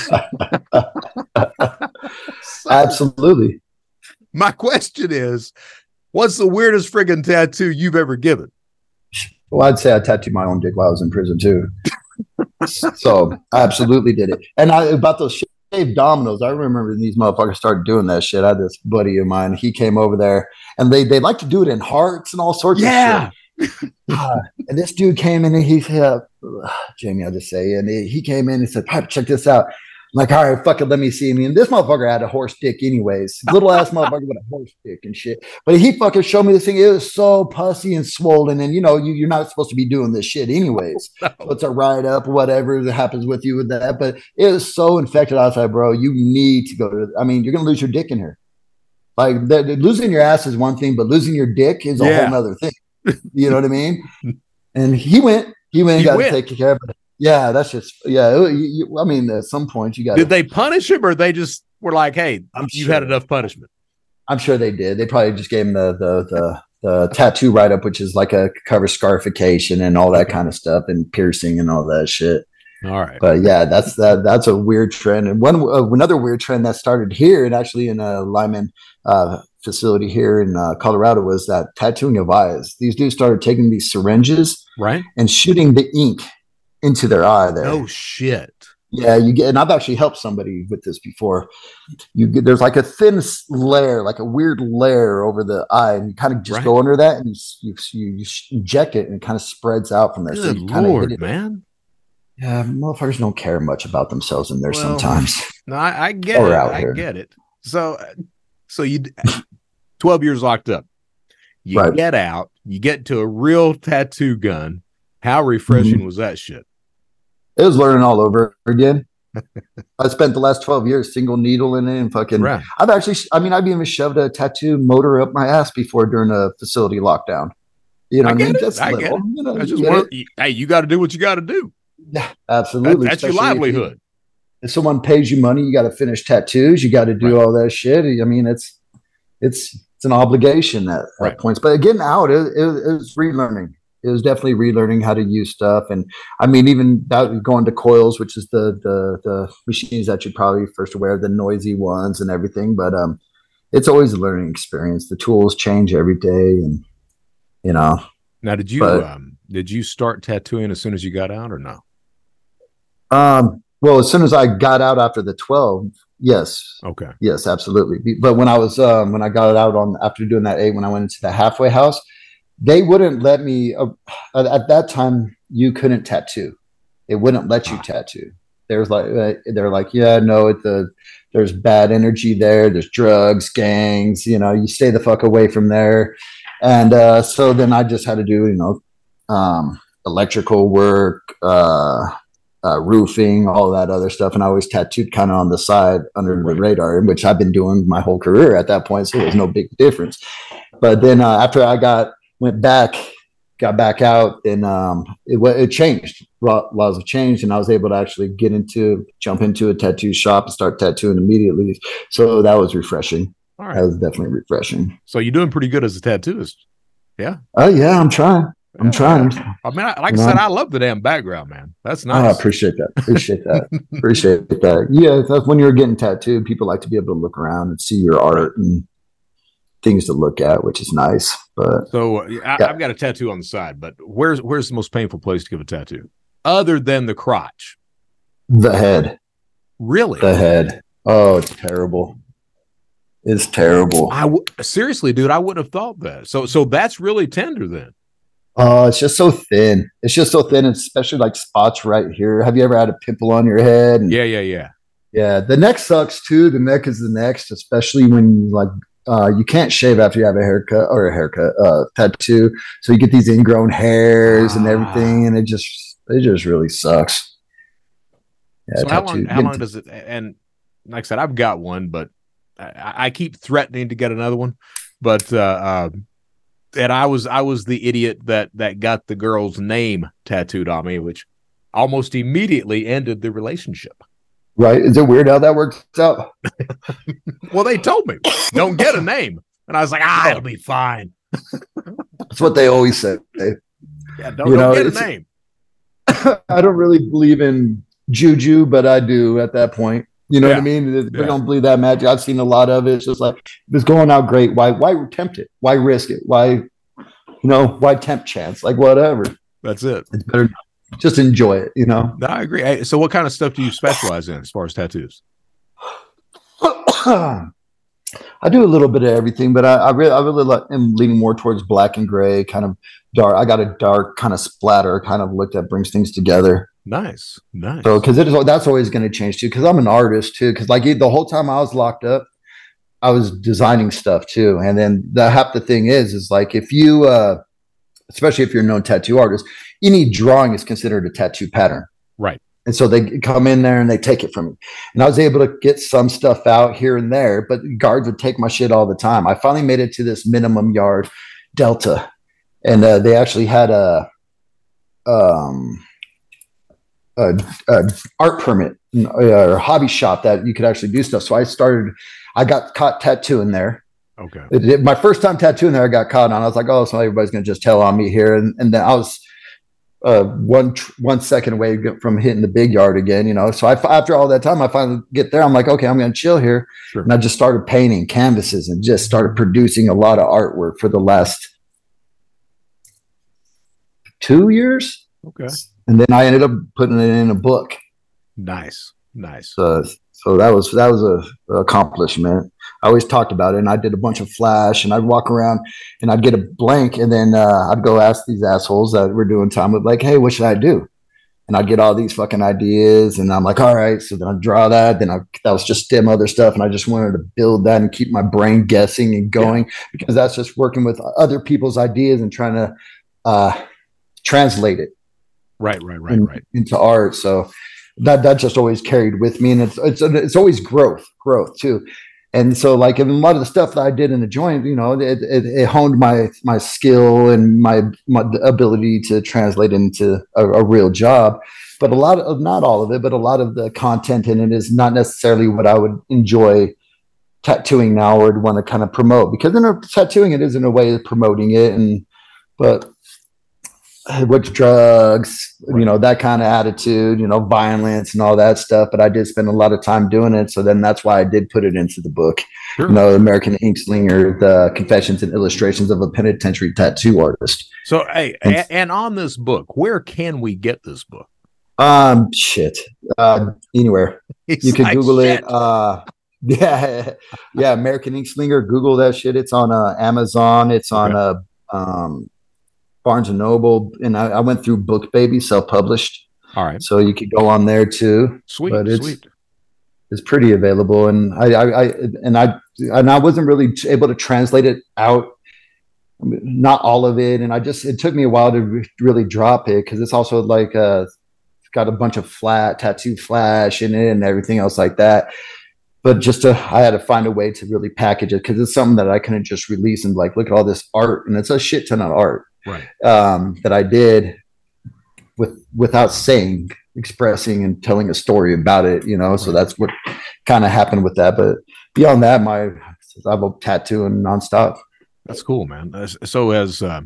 it. So, absolutely. My question is, what's the weirdest friggin' tattoo you've ever given? Well, I'd say I tattooed my own dick while I was in prison too. So I absolutely did it. And I, about those shit Dave Domino's. I remember when these motherfuckers started doing that shit. I had this buddy of mine. He came over there, and they they like to do it in hearts and all sorts Yeah. of shit. Uh, and this dude came in and he said, uh, Jamie, I'll just say, and he, he came in and said, Pipe, check this out. I'm like, all right, fuck it, let me see. I mean, this motherfucker had a horse dick anyways. Little ass motherfucker with a horse dick and shit. But he fucking showed me this thing. It was so pussy and swollen. And, you know, you, you're not supposed to be doing this shit anyways. No. So it's a ride up, whatever that happens with you with that. But it was so infected. I was like, bro, you need to go to, I mean, you're going to lose your dick in here. Like, the, the, losing your ass is one thing, but losing your dick is a yeah. whole nother thing. You know what I mean? And he went, he went and he got went. to take care of it. Yeah, that's just yeah. It, you, I mean, at some point you got. Did they punish him, or they just were like, "Hey, I'm you've sure. had enough punishment"? I'm sure they did. They probably just gave him the the the, the tattoo write up, which is like a cover scarification and all that kind of stuff, and piercing and all that shit. All right, but yeah, that's that. That's a weird trend, and one uh, another weird trend that started here and actually in a Lyman uh, facility here in uh, Colorado was that tattooing of eyes. These dudes started taking these syringes, right, and shooting the ink into their eye there. Oh shit. Yeah, you get, and I've actually helped somebody with this before. You get, there's like a thin layer, like a weird layer over the eye, and you kind of just right. go under that and you, you, you inject it and it kind of spreads out from there. Good so you kind Lord, of hit it. Man. Yeah, motherfuckers don't care much about themselves in there well, sometimes. No, I, I get it. I here. get it. So, so you twelve years locked up. You right. get out, you get to a real tattoo gun. How refreshing mm-hmm. was that shit? It was learning all over again. I spent the last twelve years single needle in it and fucking. Right. I've actually, I mean, I've even shoved a tattoo motor up my ass before during a facility lockdown. You know, I what I mean, it. just I little, get it. You know, I just want to, hey, you got to do what you got to do. Yeah, absolutely. That, that's Especially your livelihood. If, you, if someone pays you money, you got to finish tattoos. You got to do right. all that shit. I mean, it's it's it's an obligation at, right. at points. But getting out, it, it, it was relearning. It was definitely relearning how to use stuff. And I mean, even that, going to coils, which is the, the, the machines that you're probably first aware of, the noisy ones and everything. But um, it's always a learning experience. The tools change every day. And, you know. Now, did you, but, um, did you start tattooing as soon as you got out or no? Um, well, as soon as I got out after the twelve, yes. Okay. Yes, absolutely. But when I was, um, when I got out on, after doing that eight, when I went into the halfway house, they wouldn't let me uh, at that time. You couldn't tattoo. It wouldn't let you ah. tattoo. There's like uh, they're like, yeah, no, it, the there's bad energy there. There's drugs, gangs. You know, you stay the fuck away from there. And uh, so then I just had to do, you know, um, electrical work, uh, uh, roofing, all that other stuff. And I always tattooed kind of on the side under the radar, which I've been doing my whole career at that point. So there's no big difference. But then uh, after I got went back, got back out, and um, it, it changed. Laws have changed, and I was able to actually get into, jump into a tattoo shop and start tattooing immediately. So that was refreshing. All right. That was definitely refreshing. So you're doing pretty good as a tattooist. Yeah. Oh, uh, yeah, I'm trying. I'm yeah, trying. Yeah. I mean, I, like you I said, know? I love the damn background, man. That's nice. Oh, I appreciate that. Appreciate that. Appreciate that. Yeah, that's when you're getting tattooed, people like to be able to look around and see your art and things to look at, which is nice. But so I, yeah. I've got a tattoo on the side, but where's where's the most painful place to give a tattoo other than the crotch? The head. Really? The head. Oh, it's terrible. It's terrible. I w- seriously, dude, I wouldn't have thought that. So so that's really tender then. Oh, it's just so thin. It's just so thin, especially like spots right here. Have you ever had a pimple on your head? And, yeah, yeah, yeah. Yeah, the neck sucks too. The neck is the next, especially when like Uh, you can't shave after you have a haircut or a haircut uh, tattoo, so you get these ingrown hairs ah. and everything, and it just it just really sucks. Yeah, so how long? How long does it? And like I said, I've got one, but I, I keep threatening to get another one. But uh, uh, and I was I was the idiot that that got the girl's name tattooed on me, which almost immediately ended the relationship. Right? Is it weird how that works out? Well, they told me, don't get a name. And I was like, ah, it'll be fine. That's what they always say. Yeah, don't, don't know, get a name. I don't really believe in juju, but I do at that point. You know yeah. what I mean? We yeah. don't believe that magic. I've seen a lot of it. It's just like, if it's going out great, why why tempt it? Why risk it? Why, you know, why tempt chance? Like, whatever. That's it. It's better. Just enjoy it, you know. No, I agree. Hey, so what kind of stuff do you specialize in as far as tattoos? I do a little bit of everything, but I, I really, I really like, am leaning more towards black and gray, kind of dark. I got a dark kind of splatter kind of look that brings things together. Nice, nice. So, because it is that's always going to change too. Because I'm an artist too. Because like the whole time I was locked up, I was designing stuff too. And then the half the thing is, is like if you, uh, especially if you're a known tattoo artist, any drawing is considered a tattoo pattern. Right. And so they come in there and they take it from me. And I was able to get some stuff out here and there, but guards would take my shit all the time. I finally made it to this minimum yard Delta. And uh, they actually had a, um, a, a art permit or a hobby shop that you could actually do stuff. So I started, I got caught tattooing there. Okay. It, it, my first time tattooing there, I got caught on. I was like, oh, so everybody's going to just tell on me here. And, and then I was uh, one one second away from hitting the big yard again, you know. So I, after all that time, I finally get there. I'm like, okay, I'm going to chill here. Sure. And I just started painting canvases and just started producing a lot of artwork for the last two years. Okay. And then I ended up putting it in a book. Nice. Nice. So, so that was that was a, a accomplishment. I always talked about it, and I did a bunch of flash, and I'd walk around, and I'd get a blank, and then uh, I'd go ask these assholes that were doing time with like, hey, what should I do? And I'd get all these fucking ideas, and I'm like, all right, so then I'd draw that. Then I, that was just dim other stuff, and I just wanted to build that and keep my brain guessing and going yeah. because that's just working with other people's ideas and trying to uh, translate it. Right, right, right, in, right. into art. So that that just always carried with me, and it's it's it's always growth, growth too. And so, like, in a lot of the stuff that I did in the joint, you know, it, it, it honed my my skill and my my ability to translate into a, a real job. But a lot of, not all of it, but a lot of the content in it is not necessarily what I would enjoy tattooing now or would want to kind of promote. Because in a, tattooing, it is in a way of promoting it, and but. Which drugs, you know, that kind of attitude, you know, violence and all that stuff. But I did spend a lot of time doing it. So then that's why I did put it into the book. Sure. You know, American Inkslinger, the Confessions and Illustrations of a Penitentiary Tattoo Artist. So, hey, and, and on this book, where can we get this book? Um, shit, uh, anywhere. It's you can like Google shit. it. Uh, yeah, yeah, American Inkslinger. Google that shit. It's on uh, Amazon. It's on okay. uh, um. Barnes and Noble, and I, I went through BookBaby, self-published. All right, so you could go on there too. Sweet, but it's, sweet. It's pretty available, and I, I, I, and I, and I wasn't really able to translate it out, not all of it, and I just it took me a while to re- really drop it because it's also like uh, it's got a bunch of flat tattoo flash in it and everything else like that. But just to, I had to find a way to really package it because it's something that I couldn't just release and like look at all this art, and it's a shit ton of art. Right. Um, that I did with without saying, expressing and telling a story about it, you know. So right. that's what kind of happened with that. But beyond that, my I'm a tattooing nonstop. That's cool, man. So as uh,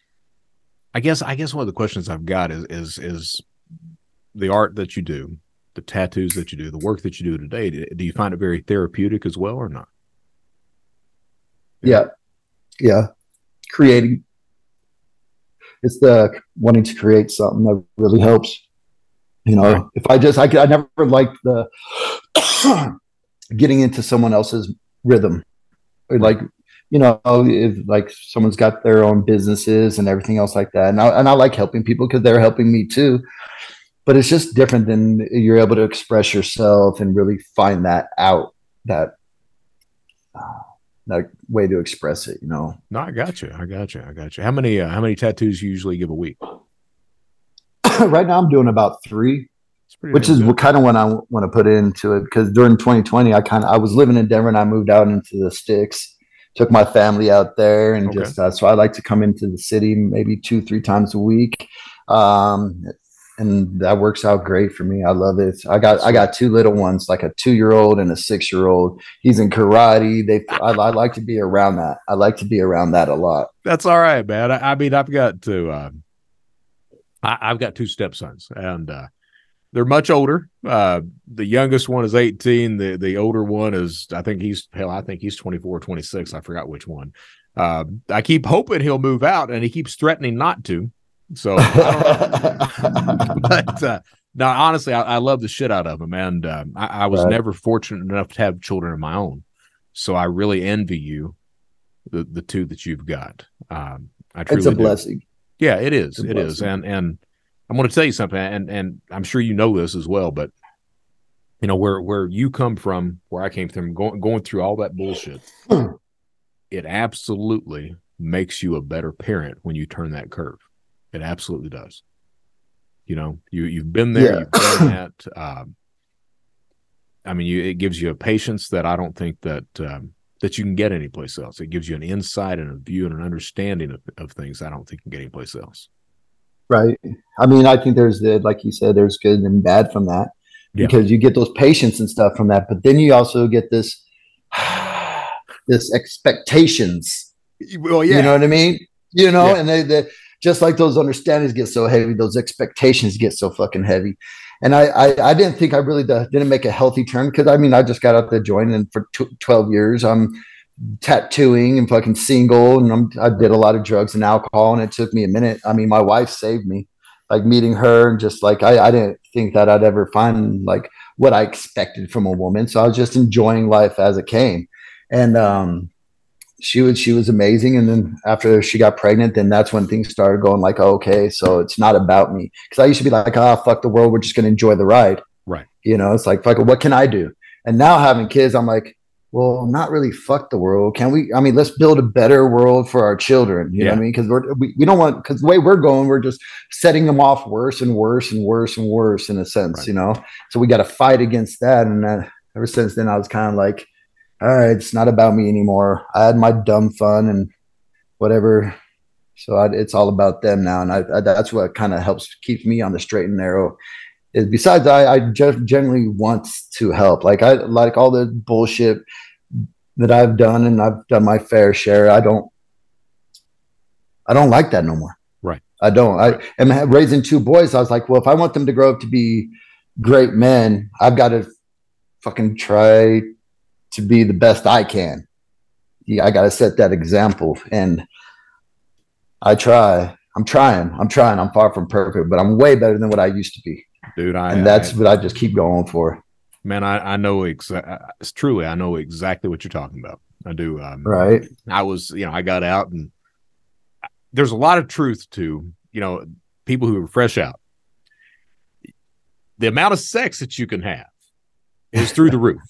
I guess I guess one of the questions I've got is is is the art that you do, the tattoos that you do, the work that you do today. Do you find it very therapeutic as well, or not? Yeah, yeah, yeah. Creating. It's the wanting to create something that really helps. You know, right. if I just, I, I never liked the getting into someone else's rhythm. Or like, you know, if like someone's got their own businesses and everything else like that. And I, and I like helping people because they're helping me too. But it's just different than you're able to express yourself and really find that out, that uh, that way to express it, you know. No, I got you. I got you. I got you. How many uh, how many tattoos you usually give a week? Right now I'm doing about three, which is good. Kind of what I want to put into it, because during twenty twenty I kind of I was living in Denver and I moved out into the sticks, took my family out there, and okay. just uh, so I like to come into the city maybe two three times a week. Um, And that works out great for me. I love it. I got I got two little ones, like a two-year-old and a six-year-old. He's in karate. They I, I like to be around that. I like to be around that a lot. That's all right, man. I, I mean, I've got to. Uh, I, I've got two stepsons, and uh, they're much older. Uh, the youngest one is eighteen. The the older one is, I think he's hell. I think he's twenty-four, twenty-six. I forgot which one. Uh, I keep hoping he'll move out, and he keeps threatening not to. So, I don't know. but uh, No, honestly, I, I love the shit out of them, and um, I, I was Right. never fortunate enough to have children of my own, so I really envy you, the the two that you've got. Um, I truly It's a do. blessing. Yeah, it is. It's a It is, blessing. and and I'm going to tell you something, and and I'm sure you know this as well, but you know where where you come from, where I came from, going going through all that bullshit, it absolutely makes you a better parent when you turn that curve. It absolutely does. You know, you you've been there, Yeah. you've done that. Um, I mean, you, it gives you a patience that I don't think that um, that you can get anyplace else. It gives you an insight and a view and an understanding of, of things I don't think you can get anyplace else. Right. I mean, I think there's the, like you said, there's good and bad from that Yeah. because you get those patience and stuff from that, but then you also get this, this expectations. Well, You know what I mean? You know, Yeah. and they, they just like those understandings get so heavy, those expectations get so fucking heavy. And I, I, I didn't think I really d- didn't make a healthy turn because I mean, I just got out the joint and for t- twelve years, I'm tattooing and fucking single. And I'm, I did a lot of drugs and alcohol and it took me a minute. I mean, my wife saved me, like meeting her and just like, I, I didn't think that I'd ever find like what I expected from a woman. So I was just enjoying life as it came. And, um, she was she was amazing, and then after she got pregnant, then that's when things started going like, oh, okay, so it's not about me, because I used to be like, ah, oh, fuck the world, we're just gonna enjoy the ride, Right. you know, it's like, fuck, what can I do? And now having kids, I'm like, well, not really fuck the world, can we, I mean, let's build a better world for our children, you Yeah. know what I mean, because we're we, we don't want, because the way we're going, we're just setting them off worse and worse and worse and worse in a sense, Right. you know, so we got to fight against that. And then, ever since then I was kind of like, all right, it's not about me anymore. I had my dumb fun and whatever. So I, it's all about them now. And I, I, that's what kind of helps keep me on the straight and narrow. Is besides, I, I just generally want to help. Like I like all the bullshit that I've done, and I've done my fair share. I don't, I don't like that no more. Right. I don't. I Right. am raising two boys. I was like, well, if I want them to grow up to be great men, I've got to fucking try to be the best I can. Yeah, I got to set that example, and I try. I'm trying. I'm trying. I'm far from perfect, but I'm way better than what I used to be. Dude, I And that's I, what I just keep going for. man, I, I know exactly. It's truly, I know exactly what you're talking about. I do. Um, Right. I was, you know, I got out, and there's a lot of truth to, you know, people who are fresh out. The amount of sex that you can have is through the roof.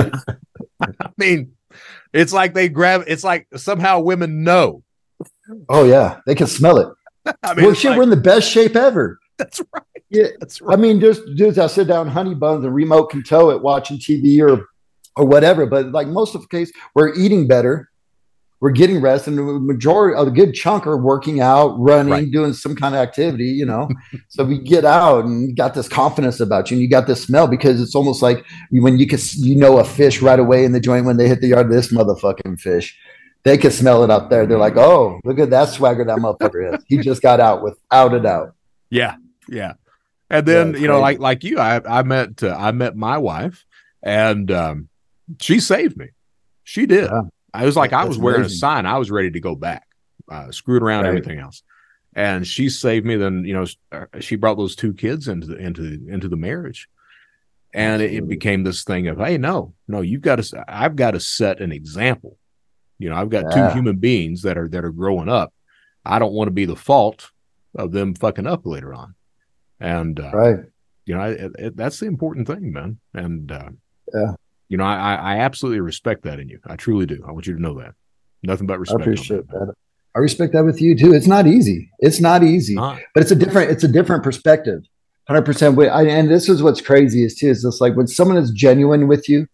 I mean, it's like they grab. It's like somehow women know. Oh yeah, they can smell it. I mean, Well, it's shit, like- we're in the best shape ever. that's right. Yeah, That's I right. mean, there's dudes that sit down honey buns and remote can tow it watching T V or or whatever. But like most of the case, we're eating better, we're getting rest, and the majority of a good chunk are working out, running, Right. doing some kind of activity, you know. So we get out and you got this confidence about you, and you got this smell because it's almost like when you can, you know, a fish right away in the joint when they hit the yard. This motherfucking fish, they can smell it out there. They're like, oh, look at that swagger that motherfucker is. He just got out without a doubt. Yeah, yeah. And then Yeah, you know, like crazy. like you, I I met uh, I met my wife, and um, she saved me. She did. Yeah. I was like, I That's was wearing amazing. a sign. I was ready to go back, uh, screwed around Right. everything else, and she saved me. Then you know, uh, she brought those two kids into the into into the marriage, and it, it Absolutely. became this thing of, hey, no, no, you've got to. I've got to set an example. You know, I've got two Yeah. human beings that are that are growing up. I don't want to be the fault of them fucking up later on. And uh, Right. you know, it, it, that's the important thing, man. And uh, Yeah. you know, I, I absolutely respect that in you. I truly do. I want you to know that. Nothing but I respect. on appreciate man. that. I respect that with you too. It's not easy. It's not easy, Not. but it's a different, it's a different perspective. one hundred percent. I, and this is what's crazy is too, is just like when someone is genuine with you,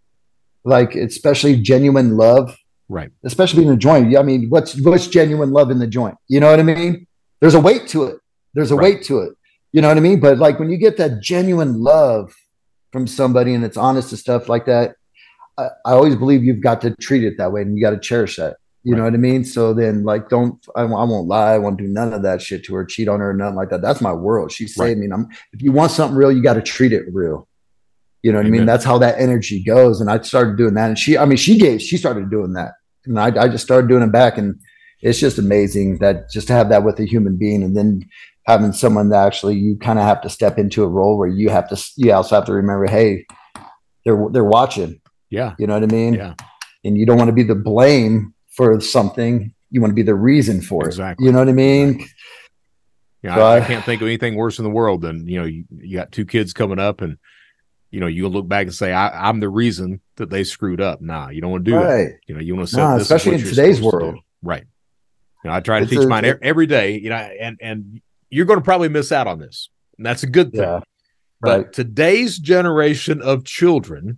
like especially genuine love, Right. especially in the joint. I mean, what's, what's genuine love in the joint? You know what I mean? There's a weight to it. There's a Right. weight to it. You know what I mean? But like when you get that genuine love from somebody and it's honest and stuff like that, I, I always believe you've got to treat it that way and you got to cherish that. You Right. know what I mean? So then, like, don't I, I won't lie. I won't do none of that shit to her, cheat on her, or nothing like that. That's my world. She saved Right. me. And I'm, if you want something real, you got to treat it real. You know what I Amen. mean? That's how that energy goes. And I started doing that. And she, I mean, she gave, she started doing that. And I, I just started doing it back. And it's just amazing that just to have that with a human being. And then having someone that actually you kind of have to step into a role where you have to, you also have to remember, hey, they're they're watching. Yeah, you know what I mean. Yeah, and you don't want to be the blame for something. You want to be the reason for exactly. it. You know what I mean? Exactly. Yeah, so I, I can't think of anything worse in the world than, you know, you, you got two kids coming up and, you know, you look back and say, I, I'm the reason that they screwed up. Nah, you don't want to do right. that. You know, you want to set nah, this especially in today's world. Right. You know, I try to it's teach a, mine it, every day, you know, and, and you're going to probably miss out on this. And that's a good thing. Yeah, but right. today's generation of children,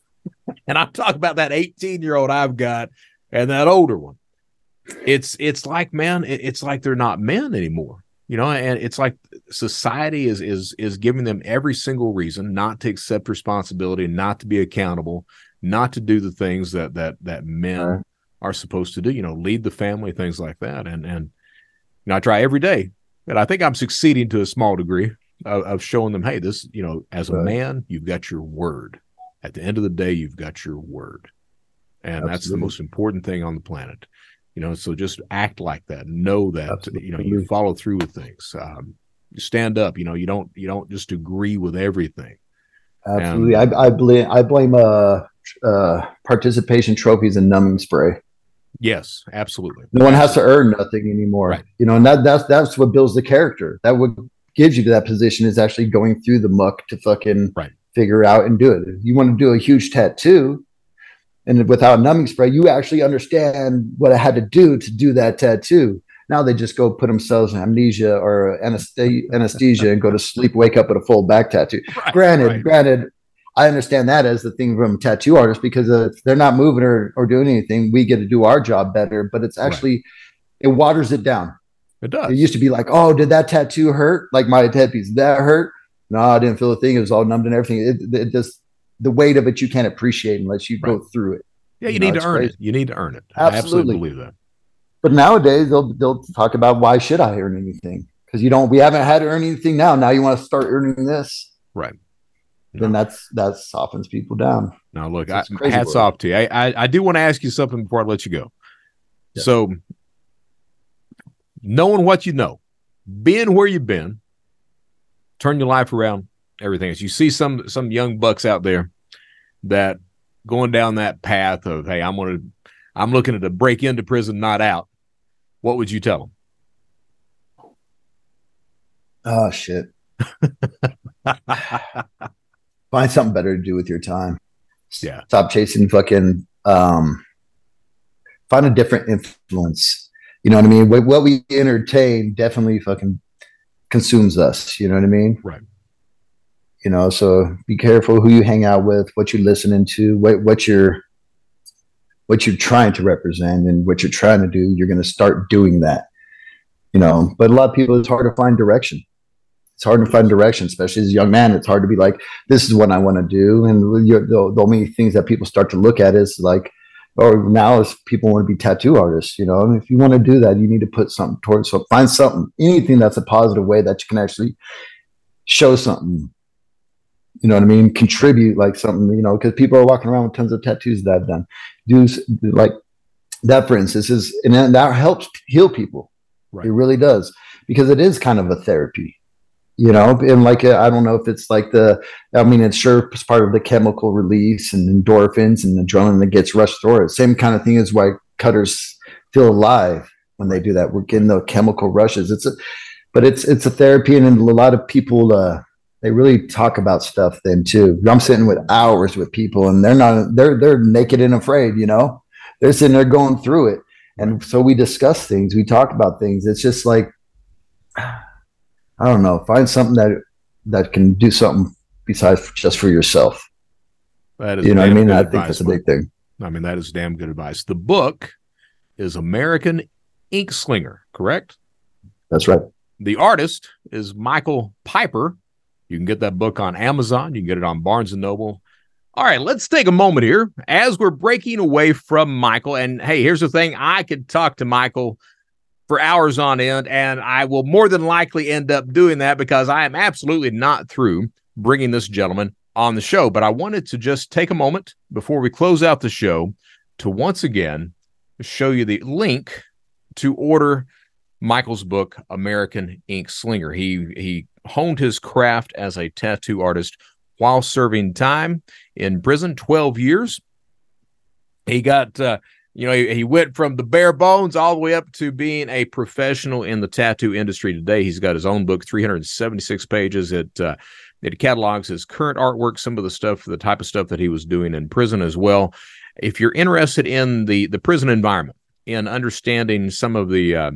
and I'm talking about that eighteen year old I've got and that older one. It's, it's like, man, it, it's like they're not men anymore. You know, and it's like society is is is giving them every single reason not to accept responsibility, not to be accountable, not to do the things that that that men right. are supposed to do. You know, lead the family, things like that. And and you know, I try every day, and I think I'm succeeding to a small degree of, of showing them, hey, this, you know, as a right. man, you've got your word. At the end of the day, you've got your word, and Absolutely. That's the most important thing on the planet. You know, so just act like that. Know that, Absolutely. You know, you follow through with things. Um, you stand up, you know, you don't, you don't just agree with everything. Absolutely. And, I, I blame, I blame, uh, uh, participation trophies and numbing spray. Yes, absolutely. No one has to earn nothing anymore. Right. You know, and that, that's, that's what builds the character. That what gives you to that position is actually going through the muck to fucking right. figure out and do it. If you want to do a huge tattoo, and without numbing spray, you actually understand what I had to do to do that tattoo. Now they just go put themselves in amnesia or anesthesia, anesthesia and go to sleep, wake up with a full back tattoo. Right, granted, right. granted, I understand that as the thing from tattoo artists because uh, if they're not moving or, or doing anything, we get to do our job better. But it's actually, right. it waters it down. It does. It used to be like, oh, did that tattoo hurt? Like my headpiece, did that hurt? No, I didn't feel a thing. It was all numbed and everything. It, it just, the weight of it you can't appreciate unless you right. go through it. Yeah, you, you know, need to earn crazy. it. You need to earn it. Absolutely. I absolutely believe that. But nowadays they'll they'll talk about why should I earn anything? Because you don't we haven't had to earn anything now. Now you want to start earning this. Right. Then no. that's that softens people down. Now look, I, hats off to you. I, I I do want to ask you something before I let you go. Yeah. So knowing what you know, being where you've been, turn your life around, everything else. You see some some young bucks out there that going down that path of, hey, I'm going to, I'm looking at a break into prison, not out. What would you tell them? Oh shit! Find something better to do with your time. Yeah. Stop chasing fucking. Um, find a different influence. You know what I mean? What, what we entertain definitely fucking consumes us. You know what I mean? Right. You know, so be careful who you hang out with, what you're listening to, what, what you're, what you're trying to represent and what you're trying to do. You're going to start doing that, you know, but a lot of people, it's hard to find direction. It's hard to find direction, especially as a young man. It's hard to be like, this is what I want to do. And you're, the, the only things that people start to look at is like, or now is people want to be tattoo artists, you know, and if you want to do that, you need to put something towards, so find something, anything that's a positive way that you can actually show something. You know what I mean? Contribute like something, you know, because people are walking around with tons of tattoos that I've done. Do like that, for instance, is and that helps heal people. Right. It really does, because it is kind of a therapy, you know. And like I don't know if it's like the, I mean, it's sure it's part of the chemical release and endorphins and adrenaline that gets rushed through it. Same kind of thing as why cutters feel alive when they do that. We're getting the chemical rushes. It's a, but it's it's a therapy, and a lot of people. Uh, They really talk about stuff then too. I'm sitting with hours with people and they're not, they're, they're naked and afraid, you know, they're sitting there going through it. And so we discuss things, we talk about things. It's just like, I don't know, find something that, that can do something besides just for yourself. That is, you know what I mean? I think that's a big thing. I mean, that is damn good advice. The book is American Ink Slinger, correct? That's right. The artist is Michael Piper. You can get that book on Amazon. You can get it on Barnes and Noble. All right, let's take a moment here as we're breaking away from Michael. And hey, here's the thing. I could talk to Michael for hours on end, and I will more than likely end up doing that because I am absolutely not through bringing this gentleman on the show. But I wanted to just take a moment before we close out the show to once again show you the link to order Michael's book, American Ink Slinger. He he honed his craft as a tattoo artist while serving time in prison, twelve years. He got, uh, you know, he, he went from the bare bones all the way up to being a professional in the tattoo industry today. He's got his own book, three hundred seventy-six pages. It, uh, it catalogs his current artwork, some of the stuff, the type of stuff that he was doing in prison as well. If you're interested in the, the prison environment, in understanding some of the uh,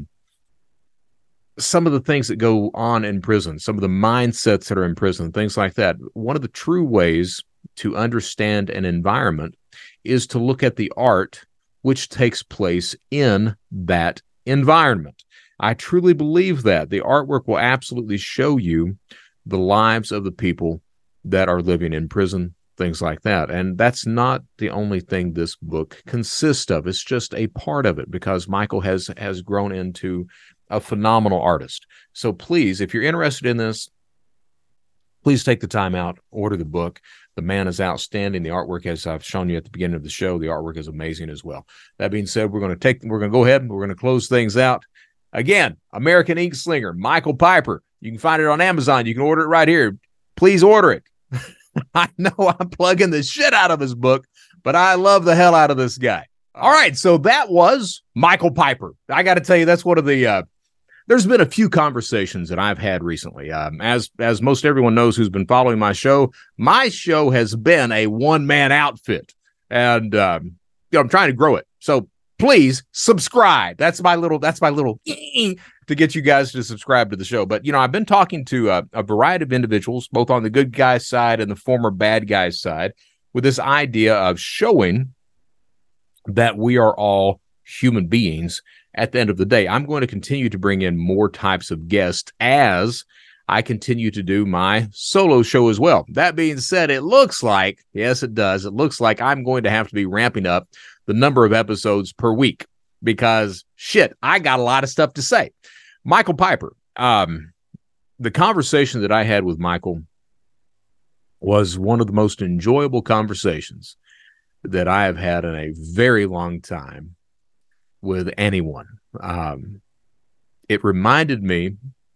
some of the things that go on in prison, some of the mindsets that are in prison, things like that. One of the true ways to understand an environment is to look at the art which takes place in that environment. I truly believe that the artwork will absolutely show you the lives of the people that are living in prison, things like that. And that's not the only thing this book consists of. It's just a part of it, because Michael has has grown into a phenomenal artist. So please, if you're interested in this, please take the time out, order the book. The man is outstanding. The artwork, as I've shown you at the beginning of the show, the artwork is amazing as well. That being said, we're going to take, we're going to go ahead and we're going to close things out. Again, American Ink Slinger, Michael Piper. You can find it on Amazon. You can order it right here. Please order it. I know I'm plugging the shit out of his book, but I love the hell out of this guy. All right, so that was Michael Piper. I got to tell you, that's one of the, uh, there's been a few conversations that I've had recently. Um, as, as most everyone knows who's been following my show, my show has been a one-man outfit, and um, you know, I'm trying to grow it. So please subscribe. That's my little, that's my little to get you guys to subscribe to the show. But, you know, I've been talking to a, a variety of individuals, both on the good guy side and the former bad guy side, with this idea of showing that we are all human beings at the end of the day. I'm going to continue to bring in more types of guests as I continue to do my solo show as well. That being said, it looks like, yes, it does. It looks like I'm going to have to be ramping up the number of episodes per week, because shit, I got a lot of stuff to say. Michael Piper, um, the conversation that I had with Michael was one of the most enjoyable conversations that I have had in a very long time with anyone. Um, it reminded me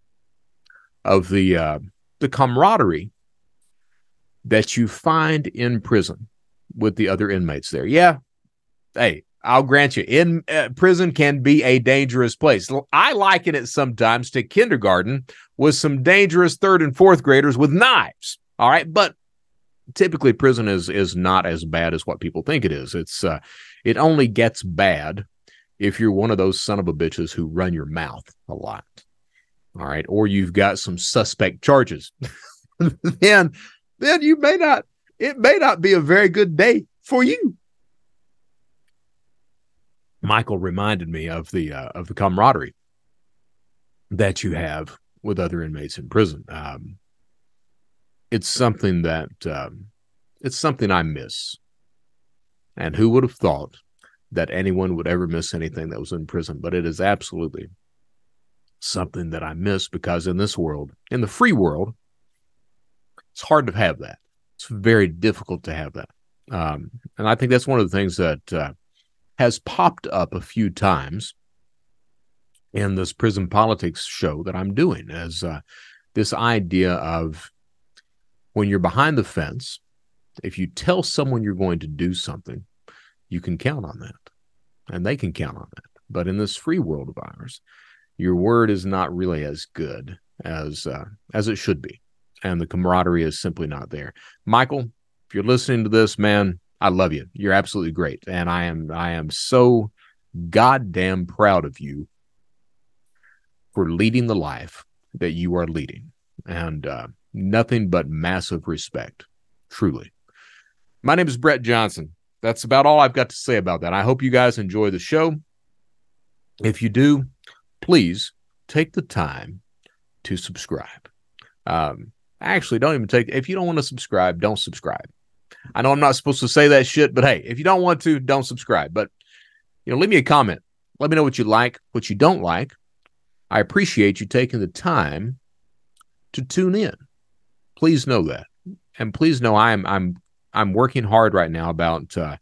of the uh, the camaraderie that you find in prison with the other inmates there. Yeah, hey, I'll grant you, in uh, prison can be a dangerous place. I liken it sometimes to kindergarten with some dangerous third and fourth graders with knives. All right, but typically prison is is not as bad as what people think it is. It's uh, it only gets bad if you're one of those son of a bitches who run your mouth a lot. All right, or you've got some suspect charges. then, then you may not. It may not be a very good day for you. Michael reminded me of the uh, of the camaraderie that you have with other inmates in prison. Um, it's something that um, it's something I miss. And who would have thought that anyone would ever miss anything that was in prison? But it is absolutely something that I miss, because in this world, in the free world, it's hard to have that. It's very difficult to have that. Um, and I think that's one of the things that uh, has popped up a few times in this prison politics show that I'm doing, as uh, this idea of when you're behind the fence, if you tell someone you're going to do something, you can count on that, and they can count on that. But in this free world of ours, your word is not really as good as uh, as it should be, and the camaraderie is simply not there. Michael, if you're listening to this, man, I love you. You're absolutely great, and I am I am so goddamn proud of you for leading the life that you are leading, and uh, nothing but massive respect, truly. My name is Brett Johnson. That's about all I've got to say about that. I hope you guys enjoy the show. If you do, please take the time to subscribe. Um, actually, don't even take, if you don't want to subscribe, don't subscribe. I know I'm not supposed to say that shit, but hey, if you don't want to, don't subscribe. But, you know, leave me a comment. Let me know what you like, what you don't like. I appreciate you taking the time to tune in. Please know that. And please know I'm I'm I'm working hard right now about uh,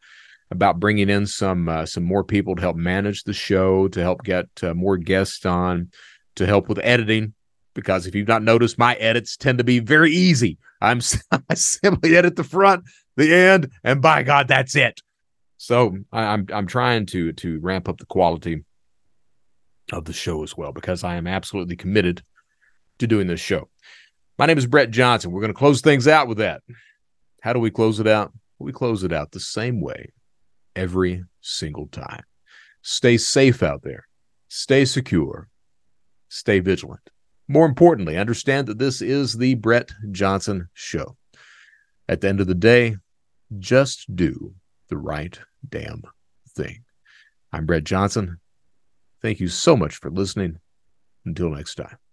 about bringing in some uh, some more people to help manage the show, to help get uh, more guests on, to help with editing. Because if you've not noticed, my edits tend to be very easy. I'm I simply edit the front, the end, and by God, that's it. So I, I'm I'm trying to to ramp up the quality of the show as well, because I am absolutely committed to doing this show. My name is Brett Johnson. We're going to close things out with that. How do we close it out? We close it out the same way every single time. Stay safe out there. Stay secure. Stay vigilant. More importantly, understand that this is the Brett Johnson Show. At the end of the day, just do the right damn thing. I'm Brett Johnson. Thank you so much for listening. Until next time.